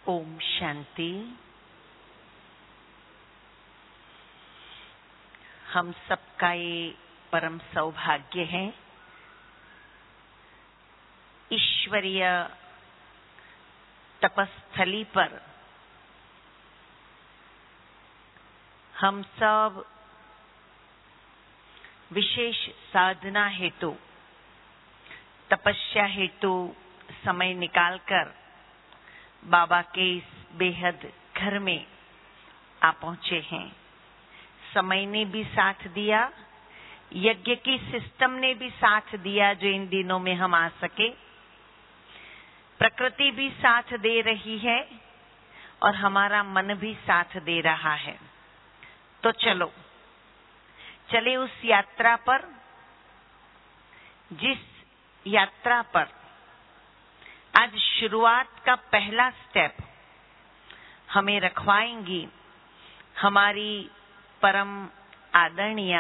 ओम शांति। हम सबका ये परम सौभाग्य है, ईश्वरीय तपस्थली पर हम सब विशेष साधना हेतु, तपस्या हेतु समय निकालकर बाबा के इस बेहद घर में आ पहुंचे हैं। समय ने भी साथ दिया, यज्ञ की सिस्टम ने भी साथ दिया जो इन दिनों में हम आ सके, प्रकृति भी साथ दे रही है और हमारा मन भी साथ दे रहा है। तो चले उस यात्रा पर, जिस यात्रा पर आज शुरुआत का पहला स्टेप हमें रखवाएंगी हमारी परम आदरणीय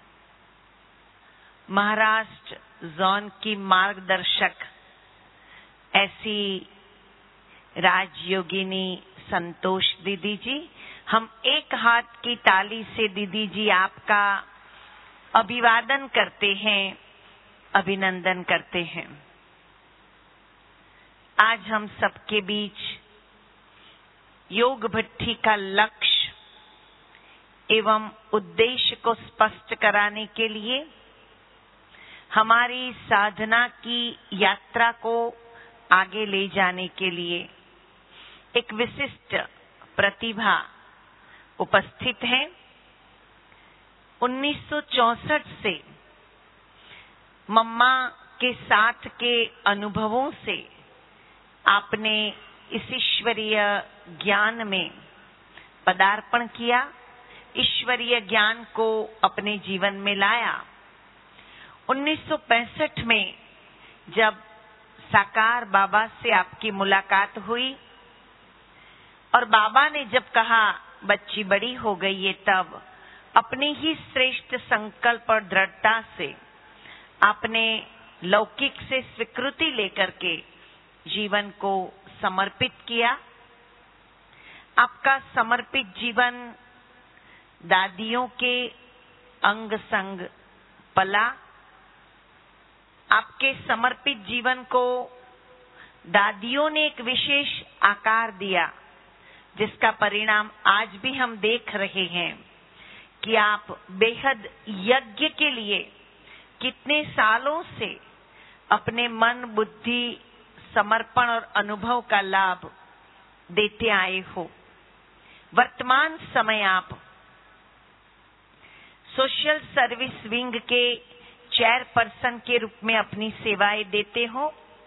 महाराष्ट्र जोन की मार्गदर्शक ऐसी राजयोगिनी संतोष दीदी जी। हम एक हाथ की ताली से दीदी जी आपका अभिवादन करते हैं, अभिनंदन करते हैं। आज हम सबके बीच योग भट्ठी का लक्ष्य एवं उद्देश्य को स्पष्ट कराने के लिए, हमारी साधना की यात्रा को आगे ले जाने के लिए एक विशिष्ट प्रतिभा उपस्थित है। 1964 से मम्मा के साथ के अनुभवों से आपने इस ईश्वरीय ज्ञान में पदार्पण किया, ईश्वरीय ज्ञान को अपने जीवन में लाया। 1965 में जब साकार बाबा से आपकी मुलाकात हुई और बाबा ने जब कहा बच्ची बड़ी हो गई है, तब अपने ही श्रेष्ठ संकल्प और दृढ़ता से आपने लौकिक से स्वीकृति लेकर के जीवन को समर्पित किया। आपका समर्पित जीवन दादियों के अंग संग पला। आपके समर्पित जीवन को दादियों ने एक विशेष आकार दिया, जिसका परिणाम आज भी हम देख रहे हैं कि आप बेहद यज्ञ के लिए कितने सालों से अपने मन, बुद्धि, समर्पण और अनुभव का लाभ देते आए हो। वर्तमान समय आप सोशल सर्विस विंग के चेयरपर्सन के रूप में अपनी सेवाएं देते हो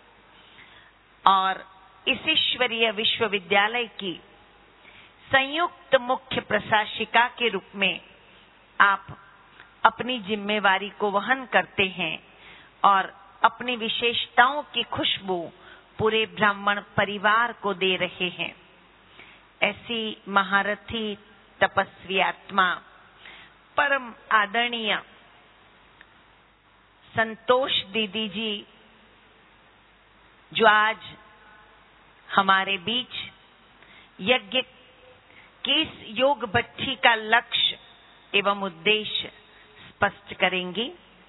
और इस ईश्वरीय विश्वविद्यालय की संयुक्त मुख्य प्रशासिका के रूप में आप अपनी जिम्मेवारी को वहन करते हैं और अपनी विशेषताओं की खुशबू पूरे ब्राह्मण परिवार को दे रहे हैं। ऐसी महारथी तपस्वी आत्मा परम आदरणीय संतोष दीदी जी, जो आज हमारे बीच यज्ञ की इस योग भट्ठी का लक्ष्य एवं उद्देश्य स्पष्ट करेंगी।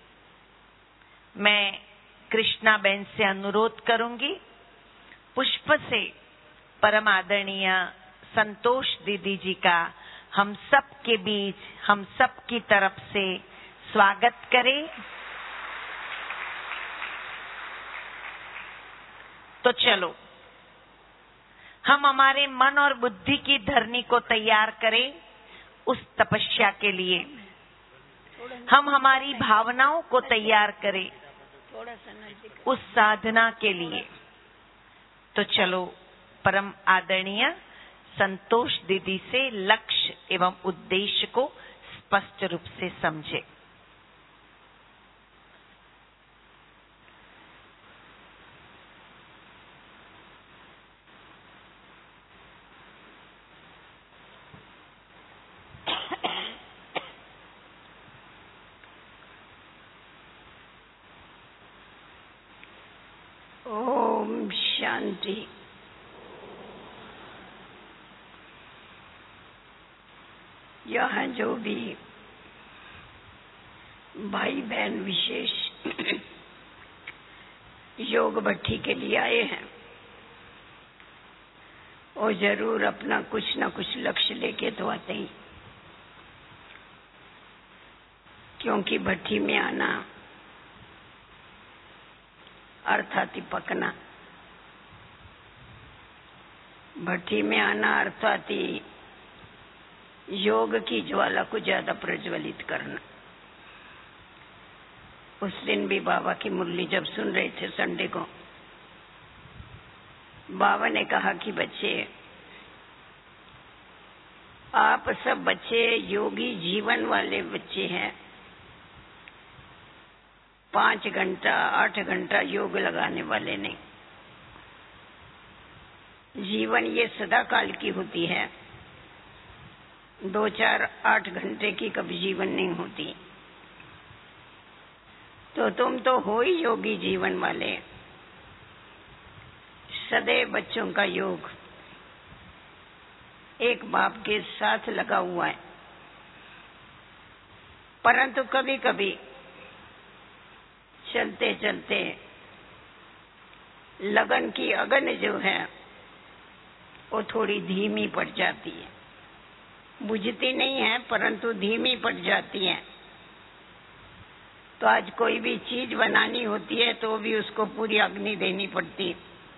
मैं कृष्णा बहन से अनुरोध करूंगी, पुष्प से परम आदरणीय संतोष दीदी जी का हम सब के बीच, हम सब की तरफ से स्वागत करें। तो चलो हम हमारे मन और बुद्धि की धरनी को तैयार करें उस तपस्या के लिए। हम हमारी भावनाओं को तैयार करें उस साधना के लिए। तो चलो परम आदरणीय संतोष दीदी से लक्ष्य एवं उद्देश्य को स्पष्ट रूप से समझे। ओम शांति। यहाँ जो भी भाई बहन विशेष योग भट्ठी के लिए आए हैं, वो जरूर अपना कुछ न कुछ लक्ष्य लेके तो आते ही, क्योंकि भट्ठी में आना अर्थात पकना, भट्ठी में आना अर्थात योग की ज्वाला को ज्यादा प्रज्वलित करना। उस दिन भी बाबा की मुरली जब सुन रहे थे संडे को, बाबा ने कहा कि बच्चे, आप सब बच्चे योगी जीवन वाले बच्चे हैं। 5 घंटा 8 घंटा योग लगाने वाले नहीं। जीवन ये सदा काल की होती है, 2 4 8 घंटे की कभी जीवन नहीं होती। तो तुम तो हो ही योगी जीवन वाले। सदैव बच्चों का योग एक बाप के साथ लगा हुआ है, परंतु कभी कभी चलते चलते लगन की अगन जो है वो थोड़ी धीमी पड़ जाती है। बुझती नहीं है परंतु धीमी पड़ जाती है। तो आज कोई भी चीज बनानी होती है तो भी उसको पूरी अग्नि देनी पड़ती।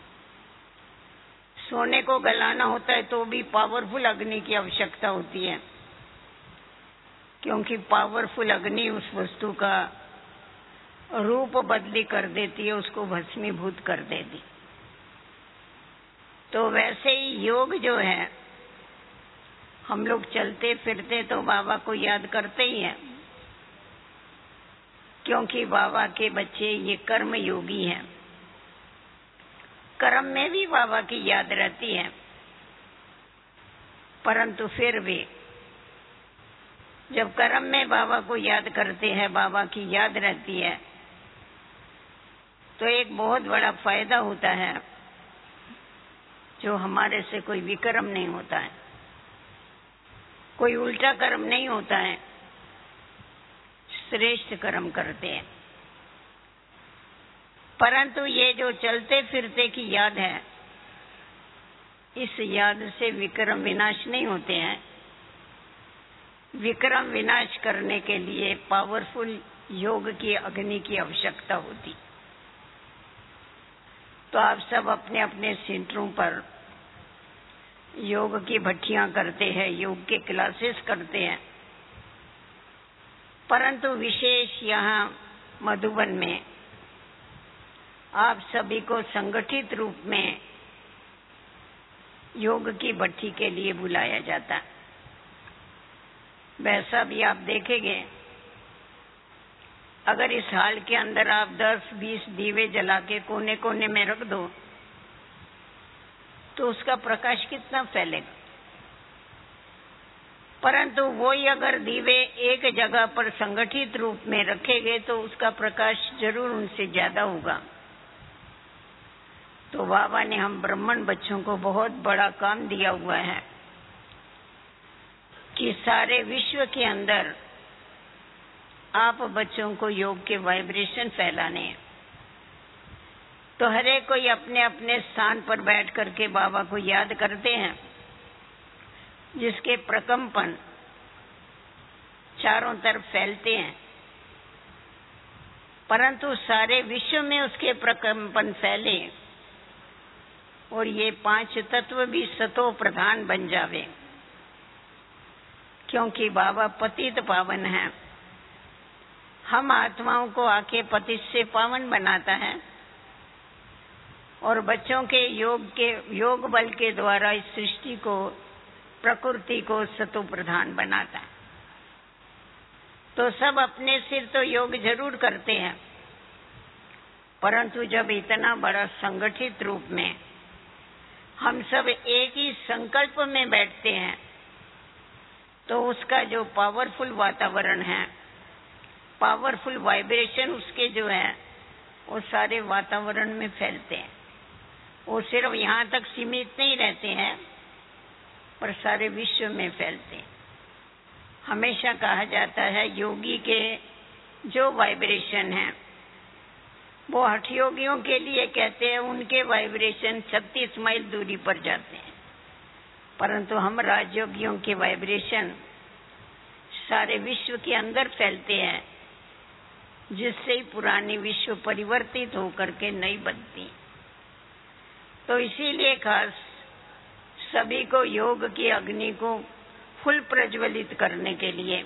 सोने को गलाना होता है तो भी पावरफुल अग्नि की आवश्यकता होती है, क्योंकि पावरफुल अग्नि उस वस्तु का रूप बदली कर देती है, उसको भस्मीभूत कर देती। तो वैसे ही योग जो है, हम लोग चलते फिरते तो बाबा को याद करते ही हैं, क्योंकि बाबा के बच्चे ये कर्म योगी हैं। कर्म में भी बाबा की याद रहती है, परंतु फिर भी जब कर्म में बाबा को याद करते हैं, बाबा की याद रहती है, तो एक बहुत बड़ा फायदा होता है, जो हमारे से कोई विकर्म नहीं होता है, कोई उल्टा कर्म नहीं होता है, श्रेष्ठ कर्म करते हैं। परंतु ये जो चलते फिरते की याद है, इस याद से विक्रम विनाश नहीं होते हैं। विक्रम विनाश करने के लिए पावरफुल योग की अग्नि की आवश्यकता होती। तो आप सब अपने अपने सेंटरों पर योग की भट्टियां करते हैं, योग के क्लासेस करते हैं, परंतु विशेष यहाँ मधुबन में आप सभी को संगठित रूप में योग की भट्टी के लिए बुलाया जाता है। वैसा भी आप देखेंगे, अगर इस हाल के अंदर आप 10-20 दीवे जला के कोने कोने में रख दो तो उसका प्रकाश कितना फैलेगा। परंतु वही अगर दीवे एक जगह पर संगठित रूप में रखेंगे तो उसका प्रकाश जरूर उनसे ज्यादा होगा। तो बाबा ने हम ब्राह्मण बच्चों को बहुत बड़ा काम दिया हुआ है कि सारे विश्व के अंदर आप बच्चों को योग के वाइब्रेशन फैलाने हैं। तो हर एक कोई अपने अपने स्थान पर बैठ करके बाबा को याद करते हैं, जिसके प्रकंपन चारों तरफ फैलते हैं, परंतु सारे विश्व में उसके प्रकंपन फैले और ये 5 तत्व भी सतो प्रधान बन जावे, क्योंकि बाबा पतित पावन है। हम आत्माओं को आके पतित से पावन बनाता है और बच्चों के योग बल के द्वारा इस सृष्टि को, प्रकृति को सतो प्रधान बनाता है। तो सब अपने सिर तो योग जरूर करते हैं, परंतु जब इतना बड़ा संगठित रूप में हम सब एक ही संकल्प में बैठते हैं तो उसका जो पावरफुल वातावरण है, पावरफुल वाइब्रेशन उसके जो है वो सारे वातावरण में फैलते हैं। वो सिर्फ यहाँ तक सीमित नहीं रहते हैं पर सारे विश्व में फैलते हैं। हमेशा कहा जाता है योगी के जो वाइब्रेशन है वो हठ योगियों के लिए कहते हैं उनके वाइब्रेशन 36 माइल दूरी पर जाते हैं, परंतु हम राजयोगियों के वाइब्रेशन सारे विश्व के अंदर फैलते हैं, जिससे ही पुरानी विश्व परिवर्तित होकर के नई बनती। तो इसीलिए खास सभी को योग की अग्नि को फुल प्रज्वलित करने के लिए,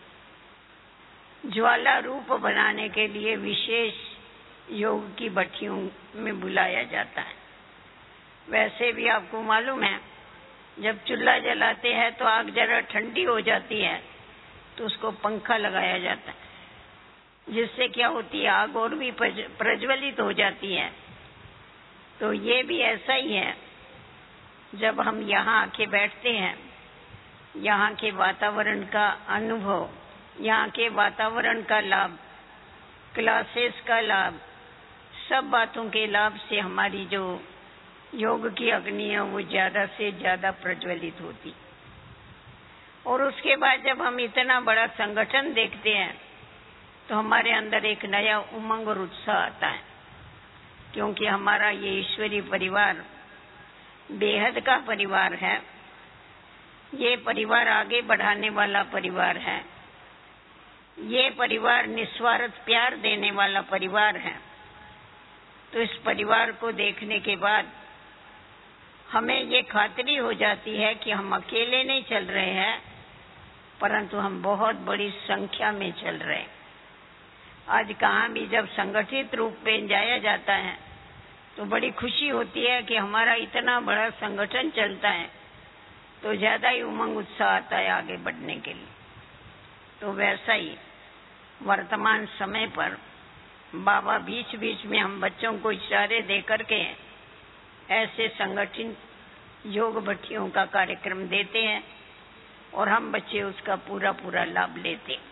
ज्वाला रूप बनाने के लिए विशेष योग की भट्टियों में बुलाया जाता है। वैसे भी आपको मालूम है, जब चूल्हा जलाते हैं तो आग जरा ठंडी हो जाती है तो उसको पंखा लगाया जाता है, जिससे क्या होती है, आग और भी प्रज्वलित हो जाती है। तो ये भी ऐसा ही है, जब हम यहाँ आके बैठते हैं, यहाँ के वातावरण का अनुभव, यहाँ के वातावरण का लाभ, क्लासेस का लाभ, सब बातों के लाभ से हमारी जो योग की अग्नि है वो ज्यादा से ज्यादा प्रज्वलित होती। और उसके बाद जब हम इतना बड़ा संगठन देखते हैं तो हमारे अंदर एक नया उमंग और उत्साह आता है, क्योंकि हमारा ये ईश्वरीय परिवार बेहद का परिवार है। ये परिवार आगे बढ़ाने वाला परिवार है। ये परिवार निस्वार्थ प्यार देने वाला परिवार है। तो इस परिवार को देखने के बाद हमें ये खातरी हो जाती है कि हम अकेले नहीं चल रहे हैं, परंतु हम बहुत बड़ी संख्या में चल रहे हैं। आज कहाँ भी जब संगठित रूप में जाया जाता है तो बड़ी खुशी होती है कि हमारा इतना बड़ा संगठन चलता है, तो ज्यादा ही उमंग उत्साह आता है आगे बढ़ने के लिए। तो वैसा ही वर्तमान समय पर बाबा बीच बीच में हम बच्चों को इशारे दे करके ऐसे संगठित योग भट्टियों का कार्यक्रम देते हैं और हम बच्चे उसका पूरा पूरा लाभ लेते हैं।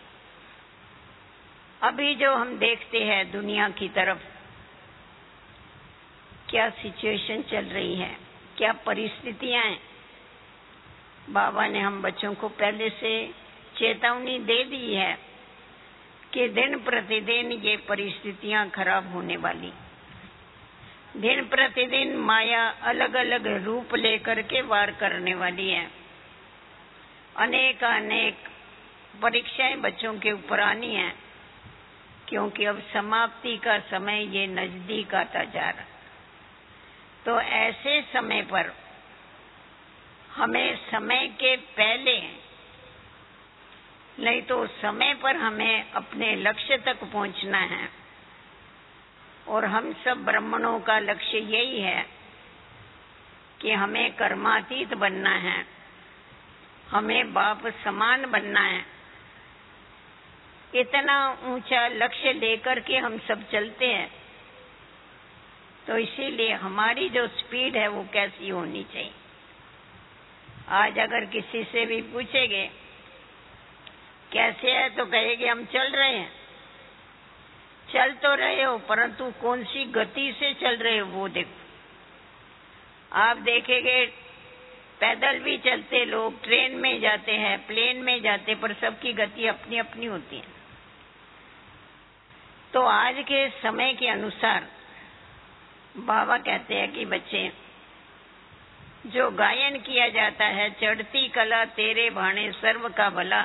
अभी जो हम देखते हैं दुनिया की तरफ क्या सिचुएशन चल रही है, क्या परिस्थितियां हैं, बाबा ने हम बच्चों को पहले से चेतावनी दे दी है कि दिन प्रतिदिन ये परिस्थितियां खराब होने वाली। दिन प्रतिदिन माया अलग अलग रूप लेकर के वार करने वाली है। अनेक परीक्षाएं बच्चों के ऊपर आनी है, क्योंकि अब समाप्ति का समय ये नजदीक आता जा रहा। तो ऐसे समय पर हमें समय के पहले, नहीं तो समय पर हमें अपने लक्ष्य तक पहुंचना है। और हम सब ब्राह्मणों का लक्ष्य यही है कि हमें कर्मातीत बनना है, हमें बाप समान बनना है। इतना ऊंचा लक्ष्य लेकर के हम सब चलते हैं, तो इसीलिए हमारी जो स्पीड है वो कैसी होनी चाहिए। आज अगर किसी से भी पूछेंगे कैसे है, तो कहेंगे हम चल रहे हैं। चल तो रहे हो, परंतु कौन सी गति से चल रहे हो वो देखो। आप देखेंगे पैदल भी चलते लोग, ट्रेन में जाते हैं, प्लेन में जाते, पर सबकी गति अपनी अपनी होती है। तो आज के समय के अनुसार बाबा कहते हैं कि बच्चे, जो गायन किया जाता है, चढ़ती कला तेरे भाने सर्व का भला,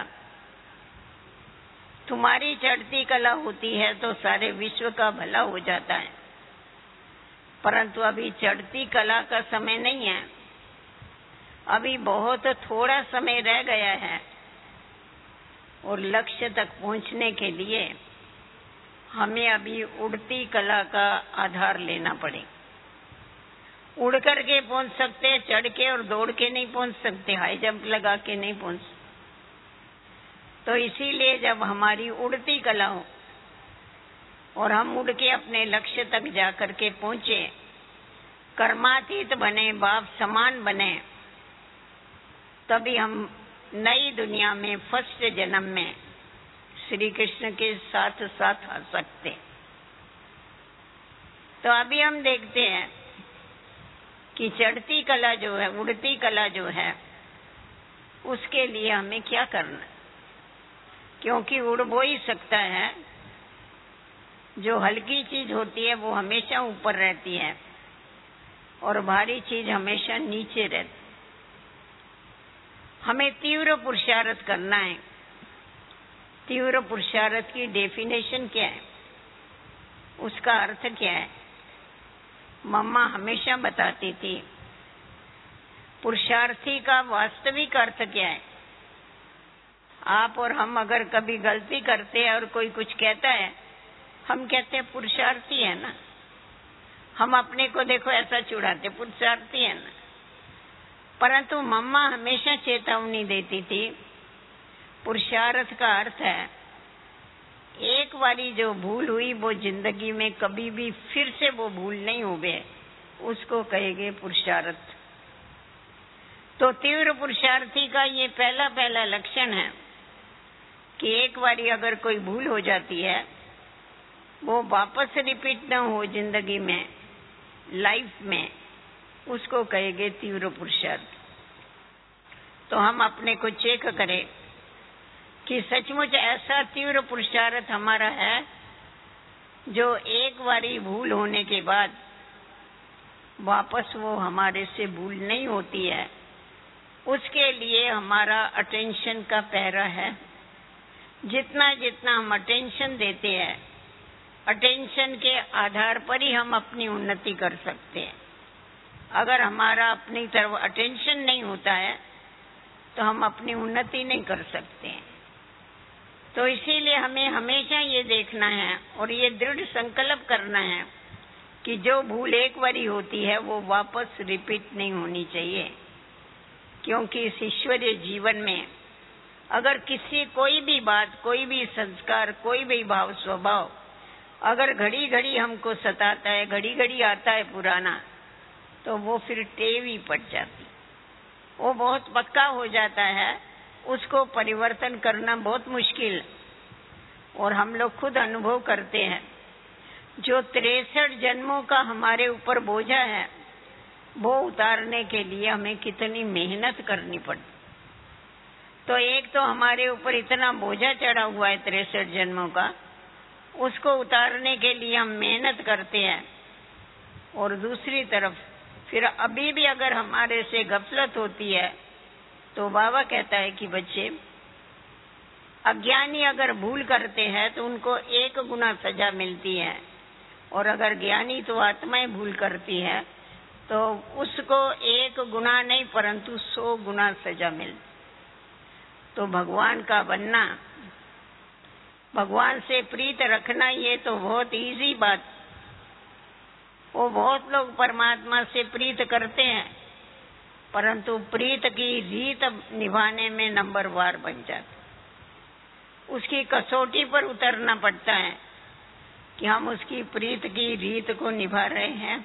तुम्हारी चढ़ती कला होती है तो सारे विश्व का भला हो जाता है। परंतु अभी चढ़ती कला का समय नहीं है, अभी बहुत थोड़ा समय रह गया है और लक्ष्य तक पहुंचने के लिए हमें अभी उड़ती कला का आधार लेना पड़े। उड़ करके पहुंच सकते, चढ़ के और दौड़ के नहीं पहुंच सकते, हाई जंप लगा के नहीं पहुंच सकते। तो इसीलिए जब हमारी उड़ती कला हो और हम उड़ के अपने लक्ष्य तक जाकर के पहुंचे, कर्मातीत बने, बाप समान बने, तभी हम नई दुनिया में फर्स्ट जन्म में श्री कृष्ण के साथ साथ आ सकते। तो अभी हम देखते हैं कि चढ़ती कला जो है, उड़ती कला जो है, उसके लिए हमें क्या करना है। क्योंकि उड़ वो ही सकता है। जो हल्की चीज होती है वो हमेशा ऊपर रहती है और भारी चीज हमेशा नीचे रहती। हमें तीव्र पुरुषार्थ करना है। तीव्र पुरुषार्थ की डेफिनेशन क्या है, उसका अर्थ क्या है? मम्मा हमेशा बताती थी पुरुषार्थी का वास्तविक अर्थ क्या है। आप और हम अगर कभी गलती करते हैं और कोई कुछ कहता है, हम कहते हैं पुरुषार्थी है ना। हम अपने को देखो ऐसा चिढ़ाते, पुरुषार्थी है ना। परंतु मम्मा हमेशा चेतावनी देती थी, पुरुषार्थ का अर्थ है एक बारी जो भूल हुई वो जिंदगी में कभी भी फिर से वो भूल नहीं होवे, उसको कहेंगे पुरुषार्थ। तो तीव्र पुरुषार्थी का ये पहला लक्षण है कि एक बारी अगर कोई भूल हो जाती है वो वापस रिपीट न हो जिंदगी में, लाइफ में, उसको कहेंगे तीव्र पुरुषार्थ। तो हम अपने को चेक करें कि सचमुच ऐसा तीव्र पुरुषार्थ हमारा है जो एक बारी भूल होने के बाद वापस वो हमारे से भूल नहीं होती है। उसके लिए हमारा अटेंशन का पहरा है। जितना जितना हम अटेंशन देते हैं, अटेंशन के आधार पर ही हम अपनी उन्नति कर सकते हैं। अगर हमारा अपनी तरफ अटेंशन नहीं होता है तो हम अपनी उन्नति नहीं कर सकते हैं। तो इसीलिए हमें हमेशा ये देखना है और ये दृढ़ संकल्प करना है कि जो भूल एक बारी होती है वो वापस रिपीट नहीं होनी चाहिए। क्योंकि इस ईश्वरीय जीवन में अगर किसी कोई भी बात, कोई भी संस्कार, कोई भी भाव स्वभाव अगर घड़ी घड़ी हमको सताता है, घड़ी घड़ी आता है पुराना, तो वो फिर टेव ही पड़ जाती, वो बहुत पक्का हो जाता है। उसको परिवर्तन करना बहुत मुश्किल, और हम लोग खुद अनुभव करते हैं। जो 63 जन्मों का हमारे ऊपर बोझा है वो उतारने के लिए हमें कितनी मेहनत करनी पड़ती। तो एक तो हमारे ऊपर इतना बोझा चढ़ा हुआ है 63 जन्मों का, उसको उतारने के लिए हम मेहनत करते हैं। और दूसरी तरफ फिर अभी भी अगर हमारे से गफलत होती है तो बाबा कहता है कि बच्चे, अज्ञानी अगर भूल करते हैं तो उनको 1 गुना सजा मिलती है, और अगर ज्ञानी तो आत्माएं भूल करती है तो उसको 1 गुना नहीं परंतु 100 गुना सजा मिलती। तो भगवान का बनना, भगवान से प्रीत रखना, ये तो बहुत इजी बात। वो बहुत लोग परमात्मा से प्रीत करते हैं परंतु प्रीत की रीत निभाने में नंबरवार बन जाते। उसकी कसौटी पर उतरना पड़ता है कि हम उसकी प्रीत की रीत को निभा रहे हैं,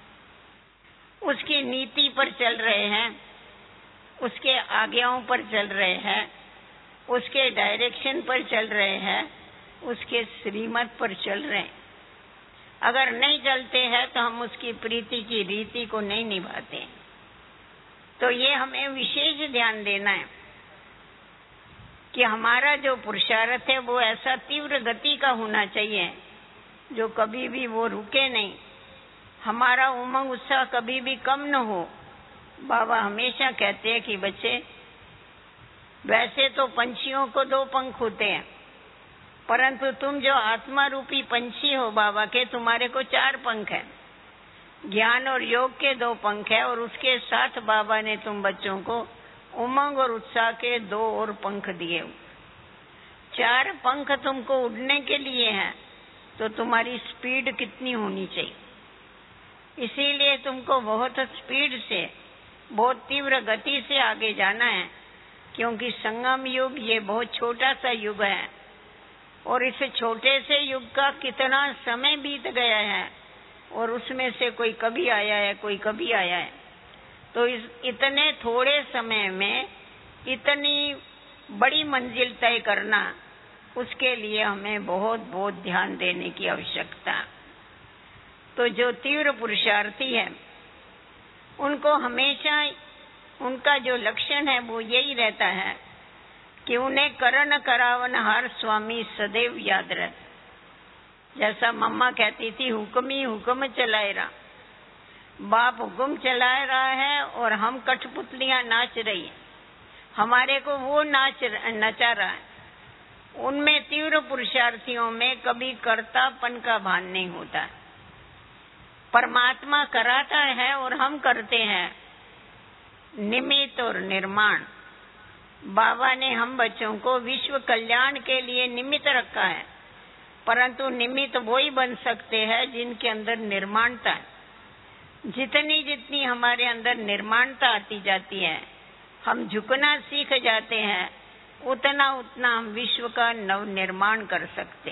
उसकी नीति पर चल रहे हैं, उसके आज्ञाओं पर चल रहे हैं, उसके डायरेक्शन पर चल रहे हैं, उसके श्रीमत पर चल रहे हैं। अगर नहीं चलते हैं तो हम उसकी प्रीति की रीति को नहीं निभाते। तो ये हमें विशेष ध्यान देना है कि हमारा जो पुरुषार्थ है वो ऐसा तीव्र गति का होना चाहिए जो कभी भी वो रुके नहीं, हमारा उमंग उत्साह कभी भी कम न हो। बाबा हमेशा कहते हैं कि बच्चे, वैसे तो पंछियों को 2 पंख होते हैं, परंतु तुम जो आत्मा रूपी पंछी हो बाबा के, तुम्हारे को 4 पंख हैं। ज्ञान और योग के 2 पंख है, और उसके साथ बाबा ने तुम बच्चों को उमंग और उत्साह के 2 और पंख दिए। 4 पंख तुमको उड़ने के लिए हैं, तो तुम्हारी स्पीड कितनी होनी चाहिए। इसीलिए तुमको बहुत स्पीड से, बहुत तीव्र गति से आगे जाना है, क्योंकि संगम युग ये बहुत छोटा सा युग है, और इस छोटे से युग का कितना समय बीत गया है, और उसमें से कोई कभी आया है, कोई कभी आया है। तो इस इतने थोड़े समय में इतनी बड़ी मंजिल तय करना, उसके लिए हमें बहुत बहुत ध्यान देने की आवश्यकता। तो जो तीव्र पुरुषार्थी है उनको हमेशा उनका जो लक्षण है वो यही रहता है कि उन्हें करण करावनहार स्वामी सदैव याद रहता। जैसा मम्मा कहती थी, हुक्म ही हुक्म चलाए रहा। बाप हुक्म चला रहा है और हम कठपुतलियां नाच रही है, हमारे को वो नचा रहा है। उनमें तीव्र पुरुषार्थियों में कभी कर्तापन का भान नहीं होता है। परमात्मा कराता है और हम करते हैं निमित्त और निर्माण। बाबा ने हम बच्चों को विश्व कल्याण के लिए निमित्त रखा है, परंतु निमित्त वही बन सकते हैं जिनके अंदर निर्माणता है। जितनी हमारे अंदर निर्माणता आती जाती है, हम झुकना सीख जाते हैं, उतना हम विश्व का नव निर्माण कर सकते।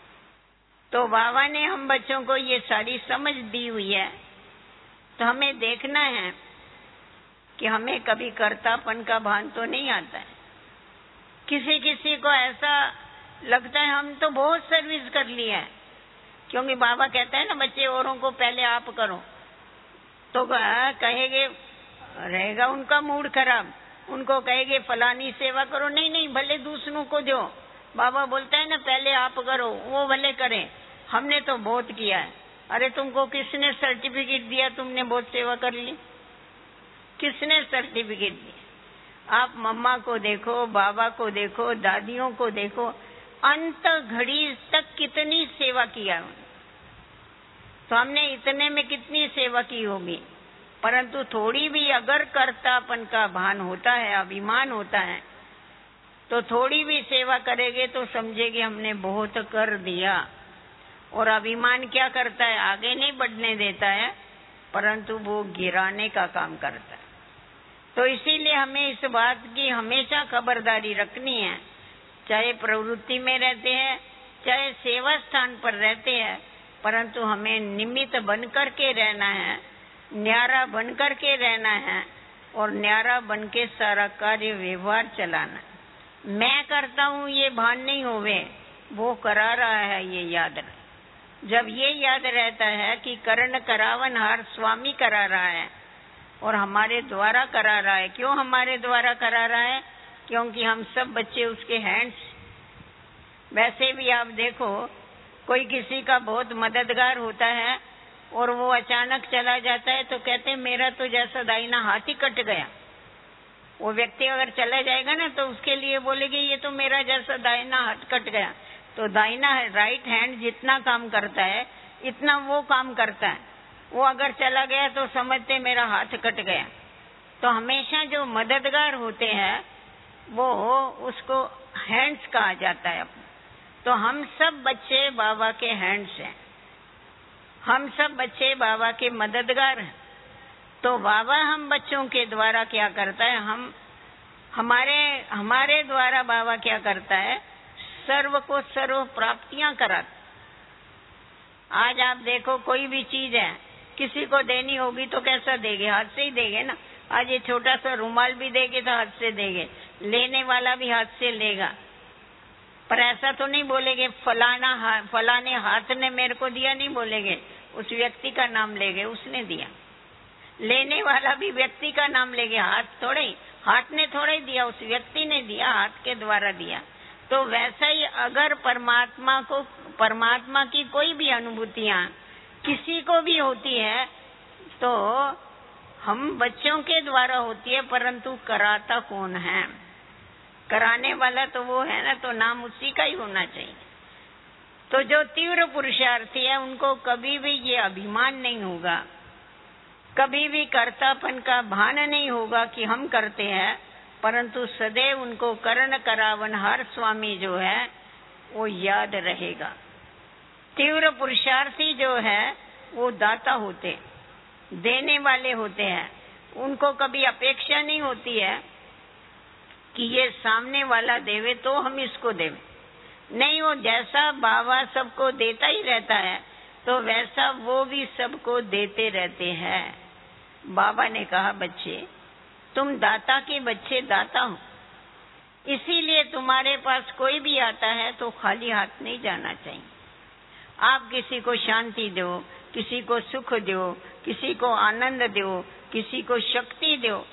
तो बाबा ने हम बच्चों को ये सारी समझ दी हुई है, तो हमें देखना है कि हमें कभी कर्तापन का भान तो नहीं आता है। किसी को ऐसा लगता है हम तो बहुत सर्विस कर लिया है, क्योंकि बाबा कहता है ना, बच्चे औरों को पहले आप करो, तो कहेंगे, रहेगा उनका मूड खराब, उनको कहेंगे फलानी सेवा करो, नहीं भले दूसरों को दो। बाबा बोलता है ना, पहले आप करो, वो भले करें, हमने तो बहुत किया है। अरे तुमको किसने सर्टिफिकेट दिया तुमने बहुत सेवा कर ली? किसने सर्टिफिकेट दिया? आप मम्मा को देखो, बाबा को देखो, दादियों को देखो, अंत घड़ी तक कितनी सेवा किया। तो हमने इतने में कितनी सेवा की होगी, परंतु थोड़ी भी अगर कर्तापन का भान होता है, अभिमान होता है, तो थोड़ी भी सेवा करेंगे तो समझेंगे हमने बहुत कर दिया। और अभिमान क्या करता है? आगे नहीं बढ़ने देता है, परंतु वो गिराने का काम करता है। तो इसीलिए हमें इस बात की हमेशा खबरदारी रखनी है, चाहे प्रवृत्ति में रहते हैं, चाहे सेवा स्थान पर रहते हैं, परंतु हमें निमित्त बनकर के रहना है, न्यारा बनकर के रहना है, और न्यारा बन के सारा कार्य व्यवहार चलाना। मैं करता हूँ ये भान नहीं होवे, वो करा रहा है ये याद रहे। जब ये याद रहता है कि करण करावनहार स्वामी करा रहा है और हमारे द्वारा करा रहा है। क्यों हमारे द्वारा करा रहा है? क्योंकि हम सब बच्चे उसके हैंड्स। वैसे भी आप देखो, कोई किसी का बहुत मददगार होता है और वो अचानक चला जाता है, तो कहते हैं मेरा तो जैसा दाहिना हाथ ही कट गया। वो व्यक्ति अगर चला जाएगा ना, तो उसके लिए बोलेगी ये तो मेरा जैसा दाहिना हाथ कट गया। तो दाहिना राइट हैंड जितना काम करता है, इतना वो काम करता है। वो अगर चला गया तो समझते मेरा हाथ कट गया। तो हमेशा जो मददगार होते हैं वो उसको हैंड्स कहा जाता है। तो हम सब बच्चे बाबा के हैंड्स हैं, हम सब बच्चे बाबा के मददगार हैं। तो बाबा हम बच्चों के द्वारा क्या करता है? हमारे द्वारा बाबा क्या करता है? सर्व को सर्व प्राप्तियां कराता। आज आप देखो, कोई भी चीज है किसी को देनी होगी तो कैसा देंगे? हाथ से ही देंगे ना। आज ये छोटा सा रुमाल भी देंगे तो हाथ से देंगे, लेने वाला भी हाथ से लेगा। पर ऐसा तो नहीं बोलेंगे फलाने हाथ ने मेरे को दिया, नहीं बोलेंगे, उस व्यक्ति का नाम लेंगे, उसने दिया। लेने वाला भी व्यक्ति का नाम लेंगे, हाथ ने थोड़ा ही दिया, उस व्यक्ति ने दिया, हाथ के द्वारा दिया। तो वैसा ही अगर परमात्मा की कोई भी अनुभूतियां किसी को भी होती है तो हम बच्चों के द्वारा होती है, परंतु कराता कौन है? कराने वाला तो वो है ना, तो नाम उसी का ही होना चाहिए। तो जो तीव्र पुरुषार्थी है उनको कभी भी ये अभिमान नहीं होगा, कभी भी कर्तापन का भान नहीं होगा कि हम करते हैं, परंतु सदैव उनको करण करावनहार स्वामी जो है वो याद रहेगा। तीव्र पुरुषार्थी जो है वो दाता होते, देने वाले होते हैं। उनको कभी अपेक्षा नहीं होती है कि ये सामने वाला देवे तो हम इसको देवे। नहीं, वो जैसा बाबा सबको देता ही रहता है, तो वैसा वो भी सबको देते रहते हैं। बाबा ने कहा, बच्चे तुम दाता के बच्चे दाता हो, इसीलिए तुम्हारे पास कोई भी आता है तो खाली हाथ नहीं जाना चाहिए। आप किसी को शांति दो, किसी को सुख दो, किसी को आनंद दो, किसी को शक्ति दो,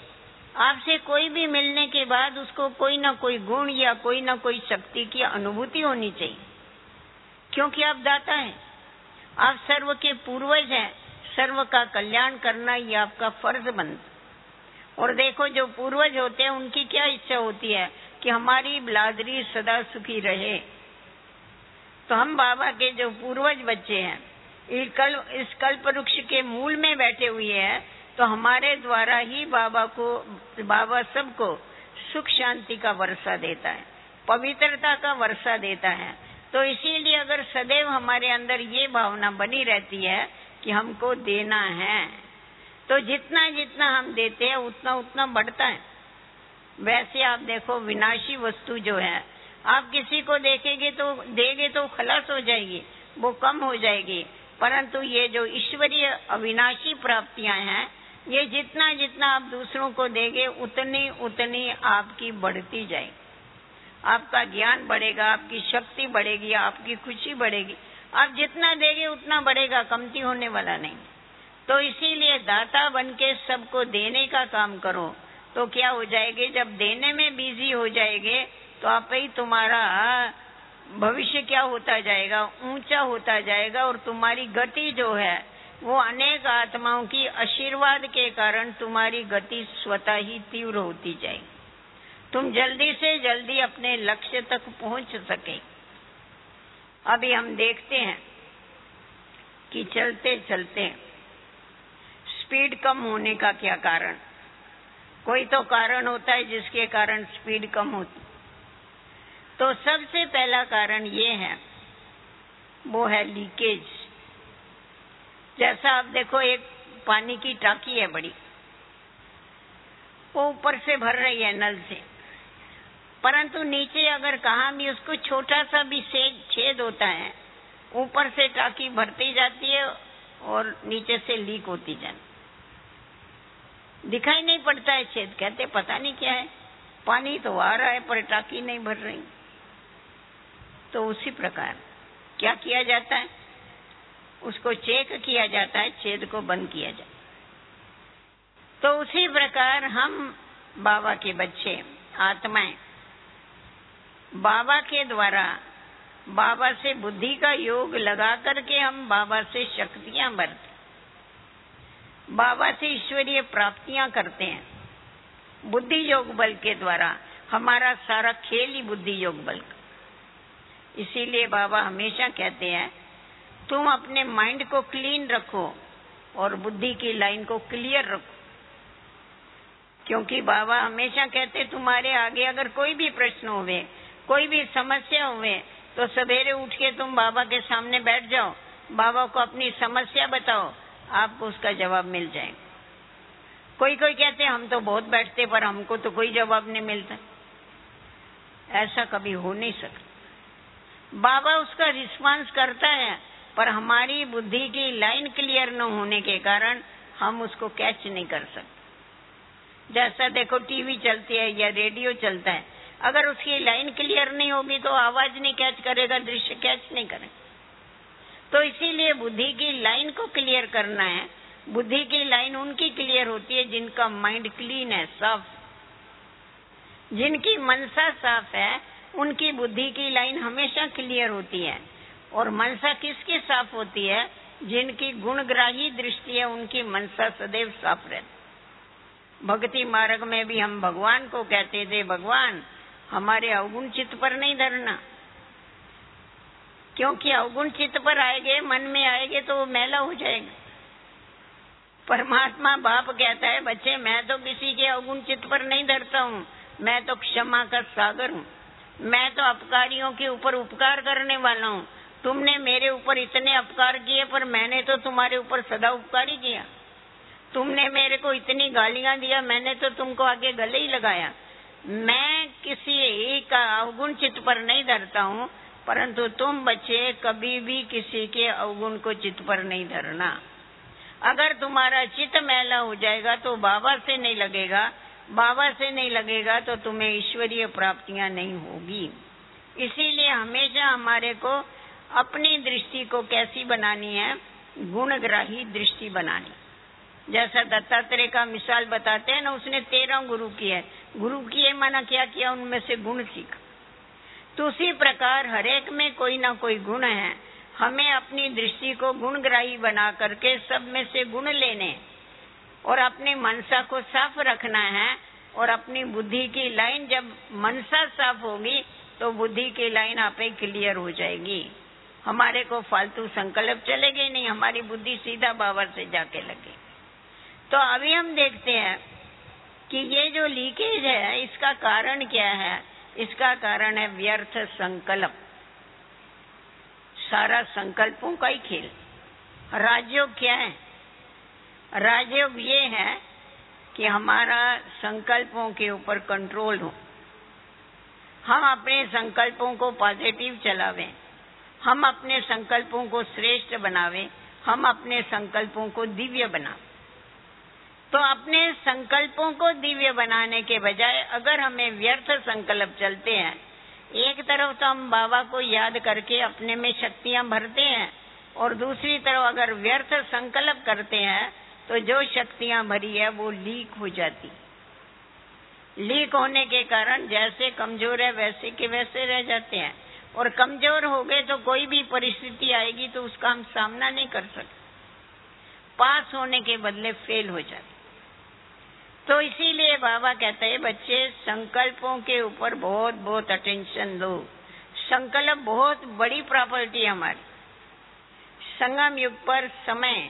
आपसे कोई भी मिलने के बाद उसको कोई ना कोई गुण या कोई ना कोई शक्ति की अनुभूति होनी चाहिए, क्योंकि आप दाता हैं, आप सर्व के पूर्वज हैं। सर्व का कल्याण करना ये आपका फर्ज बनता। और देखो, जो पूर्वज होते हैं उनकी क्या इच्छा होती है कि हमारी बिरादरी सदा सुखी रहे। तो हम बाबा के जो पूर्वज बच्चे हैं, इस कल्प वृक्ष के मूल में बैठे हुए हैं, तो हमारे द्वारा ही बाबा सबको सुख शांति का वर्षा देता है, पवित्रता का वर्षा देता है। तो इसीलिए अगर सदैव हमारे अंदर ये भावना बनी रहती है कि हमको देना है, तो जितना जितना हम देते हैं उतना उतना बढ़ता है। वैसे आप देखो, विनाशी वस्तु जो है, आप किसी को देंगे तो खलास हो जाएगी, वो कम हो जाएगी। परंतु ये जो ईश्वरीय अविनाशी प्राप्तियां हैं, ये जितना जितना आप दूसरों को देंगे उतनी उतनी आपकी बढ़ती जाएगी। आपका ज्ञान बढ़ेगा, आपकी शक्ति बढ़ेगी, आपकी खुशी बढ़ेगी। आप जितना देंगे उतना बढ़ेगा, कमती होने वाला नहीं। तो इसीलिए दाता बनके सबको देने का काम करो। तो क्या हो जाएगे, जब देने में बिजी हो जाएंगे तो आप ही तुम्हारा भविष्य क्या होता जाएगा, ऊंचा होता जाएगा। और तुम्हारी गति जो है वो अनेक आत्माओं की आशीर्वाद के कारण तुम्हारी गति स्वतः ही तीव्र होती जाएगी। तुम जल्दी से जल्दी अपने लक्ष्य तक पहुंच सके। अभी हम देखते हैं कि चलते चलते स्पीड कम होने का क्या कारण। कोई तो कारण होता है जिसके कारण स्पीड कम होती। तो सबसे पहला कारण ये है, वो है लीकेज। जैसा आप देखो, एक पानी की टाकी है बड़ी, वो ऊपर से भर रही है नल से, परंतु नीचे अगर कहाँ भी उसको छोटा सा भी छेद होता है, ऊपर से टाकी भरती जाती है और नीचे से लीक होती जाती। दिखाई नहीं पड़ता है छेद, कहते पता नहीं क्या है, पानी तो आ रहा है पर टाकी नहीं भर रही। तो उसी प्रकार क्या किया जाता है, उसको चेक किया जाता है, छेद को बंद किया जाता है। तो उसी प्रकार हम बाबा के बच्चे, आत्माएं, बाबा के द्वारा, बाबा से बुद्धि का योग लगा करके हम बाबा से शक्तियां बढ़ते, बाबा से ईश्वरीय प्राप्तियां करते हैं। बुद्धि योग बल के द्वारा हमारा सारा खेल ही बुद्धि योग बल का। इसीलिए बाबा हमेशा कहते हैं, तुम अपने माइंड को क्लीन रखो और बुद्धि की लाइन को क्लियर रखो। क्योंकि बाबा हमेशा कहते, तुम्हारे आगे अगर कोई भी प्रश्न होवे, कोई भी समस्या होवे, तो सवेरे उठ के तुम बाबा के सामने बैठ जाओ, बाबा को अपनी समस्या बताओ, आपको उसका जवाब मिल जाएगा। कोई कोई कहते हैं हम तो बहुत बैठते पर हमको तो कोई जवाब नहीं मिलता। ऐसा कभी हो नहीं सकता। बाबा उसका रिस्पांस करता है, पर हमारी बुद्धि की लाइन क्लियर न होने के कारण हम उसको कैच नहीं कर सकते। जैसा देखो, टीवी चलती है या रेडियो चलता है, अगर उसकी लाइन क्लियर नहीं होगी तो आवाज नहीं कैच करेगा, दृश्य कैच नहीं करेगा। तो इसीलिए बुद्धि की लाइन को क्लियर करना है। बुद्धि की लाइन उनकी क्लियर होती है जिनका माइंड क्लीन है, साफ। जिनकी मनसा साफ है उनकी बुद्धि की लाइन हमेशा क्लियर होती है। और मनसा किसकी साफ होती है? जिनकी गुणग्राही दृष्टि है, उनकी मनसा सदैव साफ रहती। भक्ति मार्ग में भी हम भगवान को कहते थे, भगवान हमारे अवगुण चित्त पर नहीं धरना, क्योंकि अवगुण चित्त पर आएंगे, मन में आएंगे तो वो मैला हो जाएगा। परमात्मा बाप कहता है, बच्चे मैं तो किसी के अवगुण चित्त पर नहीं धरता हूँ, मैं तो क्षमा का सागर हूँ, मैं तो अपकारियों के ऊपर उपकार करने वाला हूँ। तुमने मेरे ऊपर इतने अपकार किए पर मैंने तो तुम्हारे ऊपर सदा उपकार ही किया। तुमने मेरे को इतनी गालियां दिया, मैंने तो तुमको आगे गले ही लगाया। मैं किसी एक का अवगुण चित्त पर नहीं धरता हूँ, परंतु तुम बच्चे कभी भी किसी के अवगुण को चित्त पर नहीं धरना। अगर तुम्हारा चित्त मैला हो जाएगा तो बाबा से नहीं लगेगा, बाबा से नहीं लगेगा तो तुम्हें ईश्वरीय प्राप्तियां नहीं होगी। इसीलिए हमेशा हमारे को अपनी दृष्टि को कैसी बनानी है? गुणग्राही दृष्टि बनानी। जैसा दत्तात्रेय का मिसाल बताते हैं ना, उसने 13 गुरु किए। गुरु किए माना क्या किया? उनमें से गुण सीखा। तो उसी प्रकार हरेक में कोई ना कोई गुण है। हमें अपनी दृष्टि को गुणग्राही बना करके सब में से गुण लेने और अपनी मनसा को साफ रखना है। और अपनी बुद्धि की लाइन, जब मनसा साफ होगी तो बुद्धि की लाइन आपे क्लियर हो जाएगी। हमारे को फालतू संकल्प चलेंगे नहीं, हमारी बुद्धि सीधा बाबा से जाके लगे। तो अभी हम देखते हैं कि ये जो लीकेज है, इसका कारण क्या है? इसका कारण है व्यर्थ संकल्प। सारा संकल्पों का ही खेल। राजयोग क्या है? राजयोग ये है कि हमारा संकल्पों के ऊपर कंट्रोल हो। हम अपने संकल्पों को पॉजिटिव चलावें, हम अपने संकल्पों को श्रेष्ठ बनावें, हम अपने संकल्पों को दिव्य बनावें। तो अपने संकल्पों को दिव्य बनाने के बजाय अगर हमें व्यर्थ संकल्प चलते हैं, एक तरफ तो हम बाबा को याद करके अपने में शक्तियां भरते हैं और दूसरी तरफ अगर व्यर्थ संकल्प करते हैं तो जो शक्तियां भरी है वो लीक हो जाती। लीक होने के कारण जैसे कमजोर है वैसे के वैसे रह जाते हैं। और कमजोर हो गए तो कोई भी परिस्थिति आएगी तो उसका हम सामना नहीं कर सकते, पास होने के बदले फेल हो जाते। तो इसीलिए बाबा कहते हैं, बच्चे संकल्पों के ऊपर बहुत बहुत अटेंशन दो। संकल्प बहुत बड़ी प्रॉपर्टी है हमारी। संगम युग पर समय,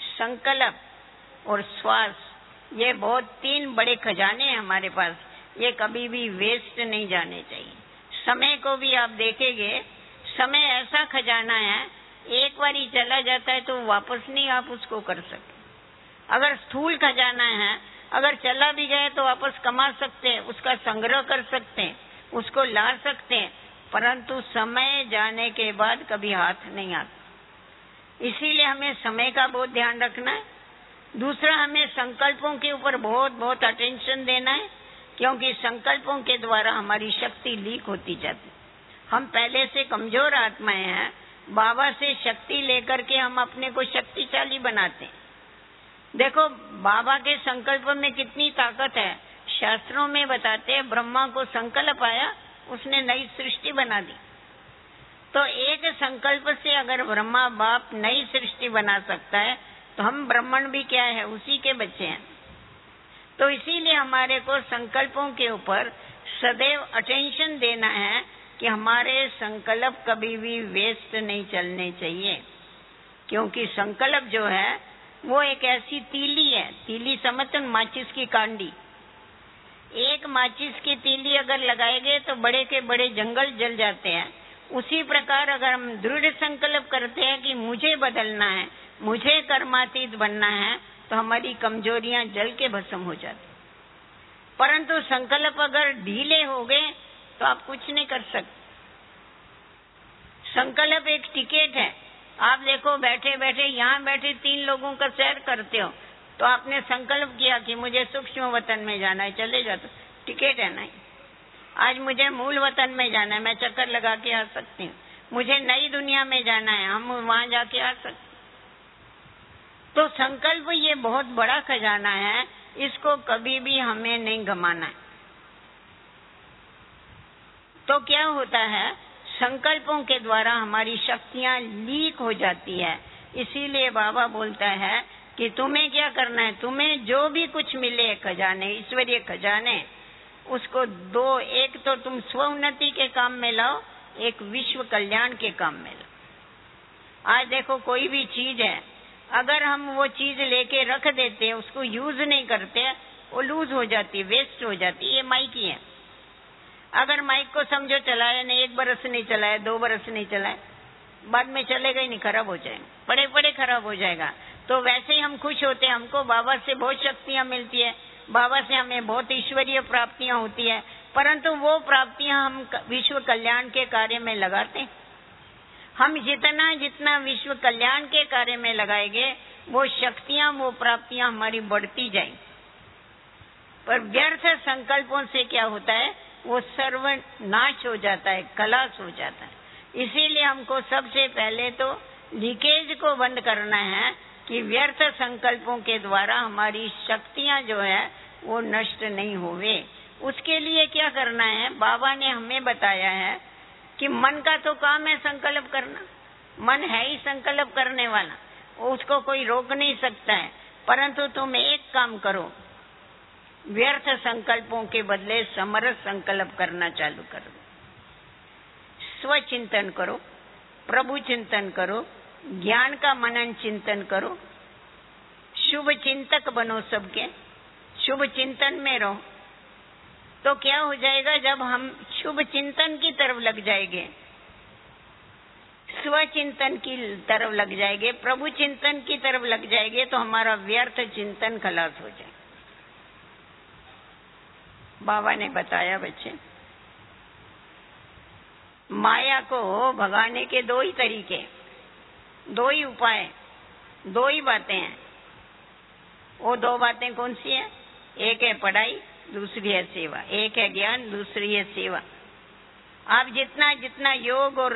संकल्प और श्वास, ये बहुत 3 बड़े खजाने हैं हमारे पास। ये कभी भी वेस्ट नहीं जाने चाहिए। समय को भी आप देखेंगे, समय ऐसा खजाना है, एक बार ही चला जाता है तो वापस नहीं आप उसको कर सकते। अगर स्थूल खजाना है, अगर चला भी गया तो वापस कमा सकते हैं, उसका संग्रह कर सकते हैं, उसको ला सकते हैं, परंतु समय जाने के बाद कभी हाथ नहीं आता। इसीलिए हमें समय का बहुत ध्यान रखना है। दूसरा, हमें संकल्पों के ऊपर बहुत बहुत अटेंशन देना है, क्योंकि संकल्पों के द्वारा हमारी शक्ति लीक होती जाती। हम पहले से कमजोर आत्माएं हैं, बाबा से शक्ति लेकर के हम अपने को शक्तिशाली बनाते हैं। देखो बाबा के संकल्प में कितनी ताकत है। शास्त्रों में बताते हैं, ब्रह्मा को संकल्प आया, उसने नई सृष्टि बना दी। तो एक संकल्प से अगर ब्रह्मा बाप नई सृष्टि बना सकता है तो हम ब्राह्मण भी क्या है, उसी के बच्चे हैं। तो इसीलिए हमारे को संकल्पों के ऊपर सदैव अटेंशन देना है कि हमारे संकल्प कभी भी वेस्ट नहीं चलने चाहिए। क्योंकि संकल्प जो है वो एक ऐसी तीली है, तीली समझते माचिस की कांडी। एक माचिस की तीली अगर लगाएंगे तो बड़े के बड़े जंगल जल जाते हैं। उसी प्रकार अगर हम दृढ़ संकल्प करते हैं कि मुझे बदलना है, मुझे कर्मातीत बनना है, तो हमारी कमजोरियां जल के भस्म हो जाती। परंतु संकल्प अगर ढीले हो गए तो आप कुछ नहीं कर सकते। संकल्प एक टिकट है। आप देखो बैठे बैठे, यहाँ बैठे 3 लोगों का सैर करते हो, तो आपने संकल्प किया कि मुझे सूक्ष्म वतन में जाना है, चले जाते, टिकट है नहीं। आज मुझे मूल वतन में जाना है, मैं चक्कर लगा के आ सकती हूँ। मुझे नई दुनिया में जाना है, हम वहां जाके आ सकते। तो संकल्प ये बहुत बड़ा खजाना है, इसको कभी भी हमें नहीं गंवाना है। तो क्या होता है, संकल्पों के द्वारा हमारी शक्तियां लीक हो जाती है। इसीलिए बाबा बोलता है कि तुम्हें क्या करना है, तुम्हें जो भी कुछ मिले खजाने, ईश्वरीय खजाने, उसको 2, एक तो तुम स्व उन्नति के काम में लाओ, एक विश्व कल्याण के काम में लाओ। आज देखो कोई भी चीज है, अगर हम वो चीज लेके रख देते हैं, उसको यूज नहीं करते, वो लूज हो जाती, वेस्ट हो जाती। ये माइक ही है। अगर माइक को समझो चलाया नहीं, 1 बरस नहीं चलाया, 2 बरस नहीं चलाया, बाद में चलेगा ही नहीं, खराब हो जाएगा, पड़े पड़े खराब हो जाएगा। तो वैसे ही हम खुश होते हैं, हमको बाबा से बहुत शक्तियां मिलती है, बाबा से हमें बहुत ईश्वरीय प्राप्तियां होती है, परंतु वो प्राप्तियां हम विश्व कल्याण के कार्य में लगाते हैं। हम जितना विश्व कल्याण के कार्य में लगाएंगे, वो शक्तियां, वो प्राप्तियां हमारी बढ़ती जाएंगी। पर व्यर्थ संकल्पों से क्या होता है, वो सर्वनाश हो जाता है, कलाश हो जाता है। इसीलिए हमको सबसे पहले तो लीकेज को बंद करना है कि व्यर्थ संकल्पों के द्वारा हमारी शक्तियां जो है वो नष्ट नहीं होवे। उसके लिए क्या करना है, बाबा ने हमें बताया है कि मन का तो काम है संकल्प करना, मन है ही संकल्प करने वाला, उसको कोई रोक नहीं सकता है। परंतु तुम एक काम करो, व्यर्थ संकल्पों के बदले समरस संकल्प करना चालू कर दो। स्वचिंतन करो, प्रभु चिंतन करो, ज्ञान का मनन चिंतन करो, शुभ चिंतक बनो सबके, शुभ चिंतन में रहो। तो क्या हो जाएगा, जब हम शुभ चिंतन की तरफ लग जाएंगे, स्वचिंतन की तरफ लग जाएंगे, प्रभु चिंतन की तरफ लग जाएंगे, तो हमारा व्यर्थ चिंतन खलास हो जाए। बाबा ने बताया बच्चे, माया को भगाने के दो ही तरीके, दो ही उपाय, दो ही बातें हैं। वो दो बातें कौन सी है? एक है पढ़ाई, दूसरी है सेवा। एक है ज्ञान, दूसरी है सेवा। आप जितना जितना योग और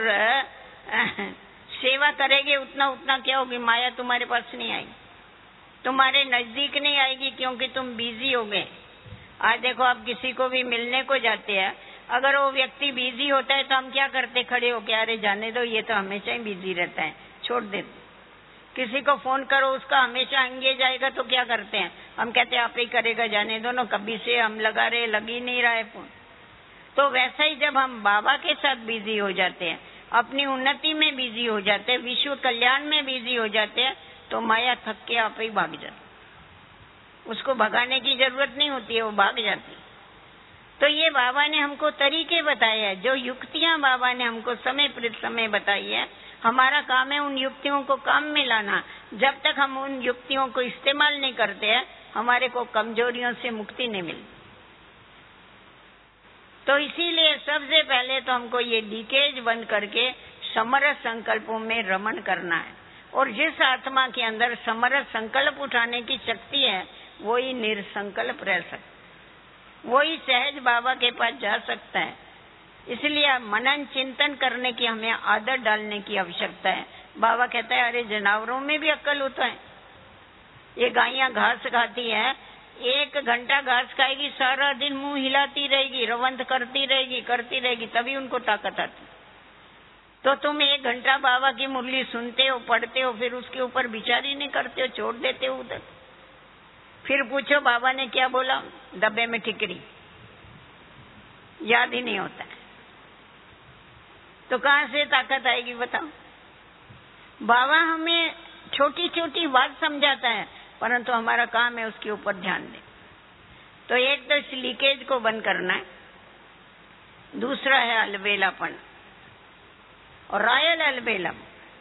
सेवा करेंगे उतना उतना क्या होगी, माया तुम्हारे पास नहीं आएगी, तुम्हारे नजदीक नहीं आएगी, क्योंकि तुम बिजी हो गए। आज देखो, आप किसी को भी मिलने को जाते हैं, अगर वो व्यक्ति बिजी होता है तो हम क्या करते, खड़े हो के अरे जाने दो, ये तो हमेशा ही बिजी रहता है, छोड़ देते। किसी को फोन करो, उसका हमेशा एंगेज आएगा, तो क्या करते हैं, हम कहते हैं आप ही करेगा, जाने दो ना, कभी से हम लगा रहे, लग ही नहीं रहा है फोन। तो वैसा ही जब हम बाबा के साथ बिजी हो जाते हैं, अपनी उन्नति में बिजी हो जाते हैं, विश्व कल्याण में बिजी हो जाते हैं, तो माया थक के आप ही भाग जाती, उसको भगाने की जरूरत नहीं होती है, वो भाग जाती। तो ये बाबा ने हमको तरीके बताए हैं, जो युक्तियां बाबा ने हमको समय प्रति समय बताई है, हमारा काम है उन युक्तियों को काम में लाना। जब तक हम उन युक्तियों को इस्तेमाल नहीं करते हैं, हमारे को कमजोरियों से मुक्ति नहीं मिलती। तो इसीलिए सबसे पहले तो हमको ये लीकेज बंद करके समरस संकल्पों में रमण करना है। और जिस आत्मा के अंदर समरस संकल्प उठाने की शक्ति है, वही निर्संकल्प रह सकता, वही सहज बाबा के पास जा सकता है। इसलिए मनन चिंतन करने की हमें आदत डालने की आवश्यकता है। बाबा कहता है, अरे जानवरों में भी अक्ल होता है। ये गायें घास खाती हैं, 1 घंटा घास खाएगी, सारा दिन मुंह हिलाती रहेगी, रवंथ करती रहेगी, तभी उनको ताकत आती। तो तुम 1 घंटा बाबा की मुरली सुनते हो, पढ़ते हो, फिर उसके ऊपर विचार ही नहीं करते हो, छोड़ देते हो उधर। फिर पूछो बाबा ने क्या बोला, डब्बे में ठिकरी, याद ही नहीं होता है, तो कहां से ताकत आएगी बताओ। बाबा हमें छोटी छोटी बात समझाता है, परंतु हमारा काम है उसके ऊपर ध्यान दें। तो एक तो इस लीकेज को बंद करना है, दूसरा है अलबेलापन और रॉयल अलबेलम।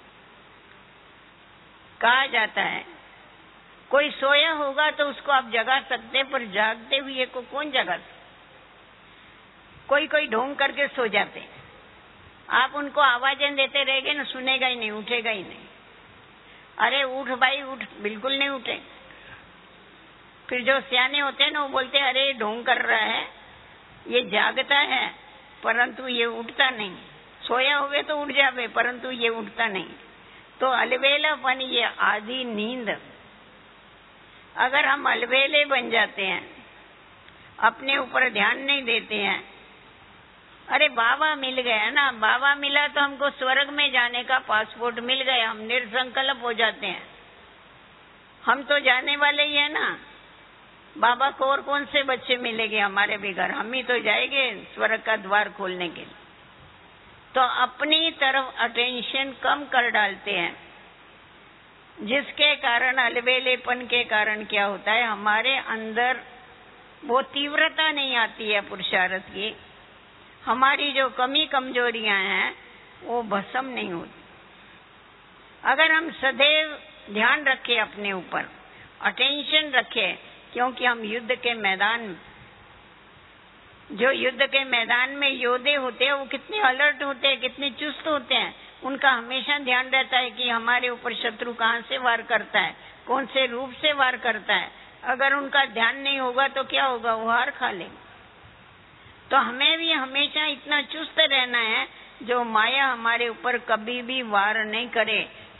कहा जाता है कोई सोया होगा तो उसको आप जगा सकते, पर जागते हुए को कौन जगा सकते। कोई कोई ढोंग करके सो जाते, आप उनको आवाजें देते रहेंगे ना, सुनेगा ही नहीं, उठेगा ही नहीं। अरे उठ भाई उठ, बिल्कुल नहीं उठे। फिर जो सियाने होते हैं ना, वो बोलते हैं अरे ढोंग कर रहा है, ये जागता है परंतु ये उठता नहीं, सोया हुए तो उठ जावे परंतु ये उठता नहीं। तो अलबेलापन, ये आधी नींद। अगर हम अलबेले बन जाते हैं, अपने ऊपर ध्यान नहीं देते हैं, अरे बाबा मिल गया ना, बाबा मिला तो हमको स्वर्ग में जाने का पासपोर्ट मिल गया, हम निर्संकल्प हो जाते हैं। हम तो जाने वाले ही है ना, बाबा को और कौन से बच्चे मिलेंगे हमारे भी घर, हम ही तो जाएंगे स्वर्ग का द्वार खोलने के लिए। तो अपनी तरफ अटेंशन कम कर डालते हैं, जिसके कारण अलबेलेपन के कारण क्या होता है, हमारे अंदर वो तीव्रता नहीं आती है पुरुषार्थ की। हमारी जो कमी कमजोरियां हैं वो भस्म नहीं होती। अगर हम सदैव ध्यान रखें अपने ऊपर, अटेंशन रखें, क्योंकि हम युद्ध के मैदान, जो युद्ध के मैदान में योद्धे होते हैं वो कितने अलर्ट होते हैं, कितने चुस्त होते हैं। उनका हमेशा ध्यान रहता है कि हमारे ऊपर शत्रु कहाँ से वार करता है, कौन से रूप से वार करता है। अगर उनका ध्यान नहीं होगा तो क्या होगा, वो हार खा लेंगे। तो हमें भी हमेशा इतना चुस्त रहना है जो माया हमारे ऊपर कभी भी वार नहीं करे,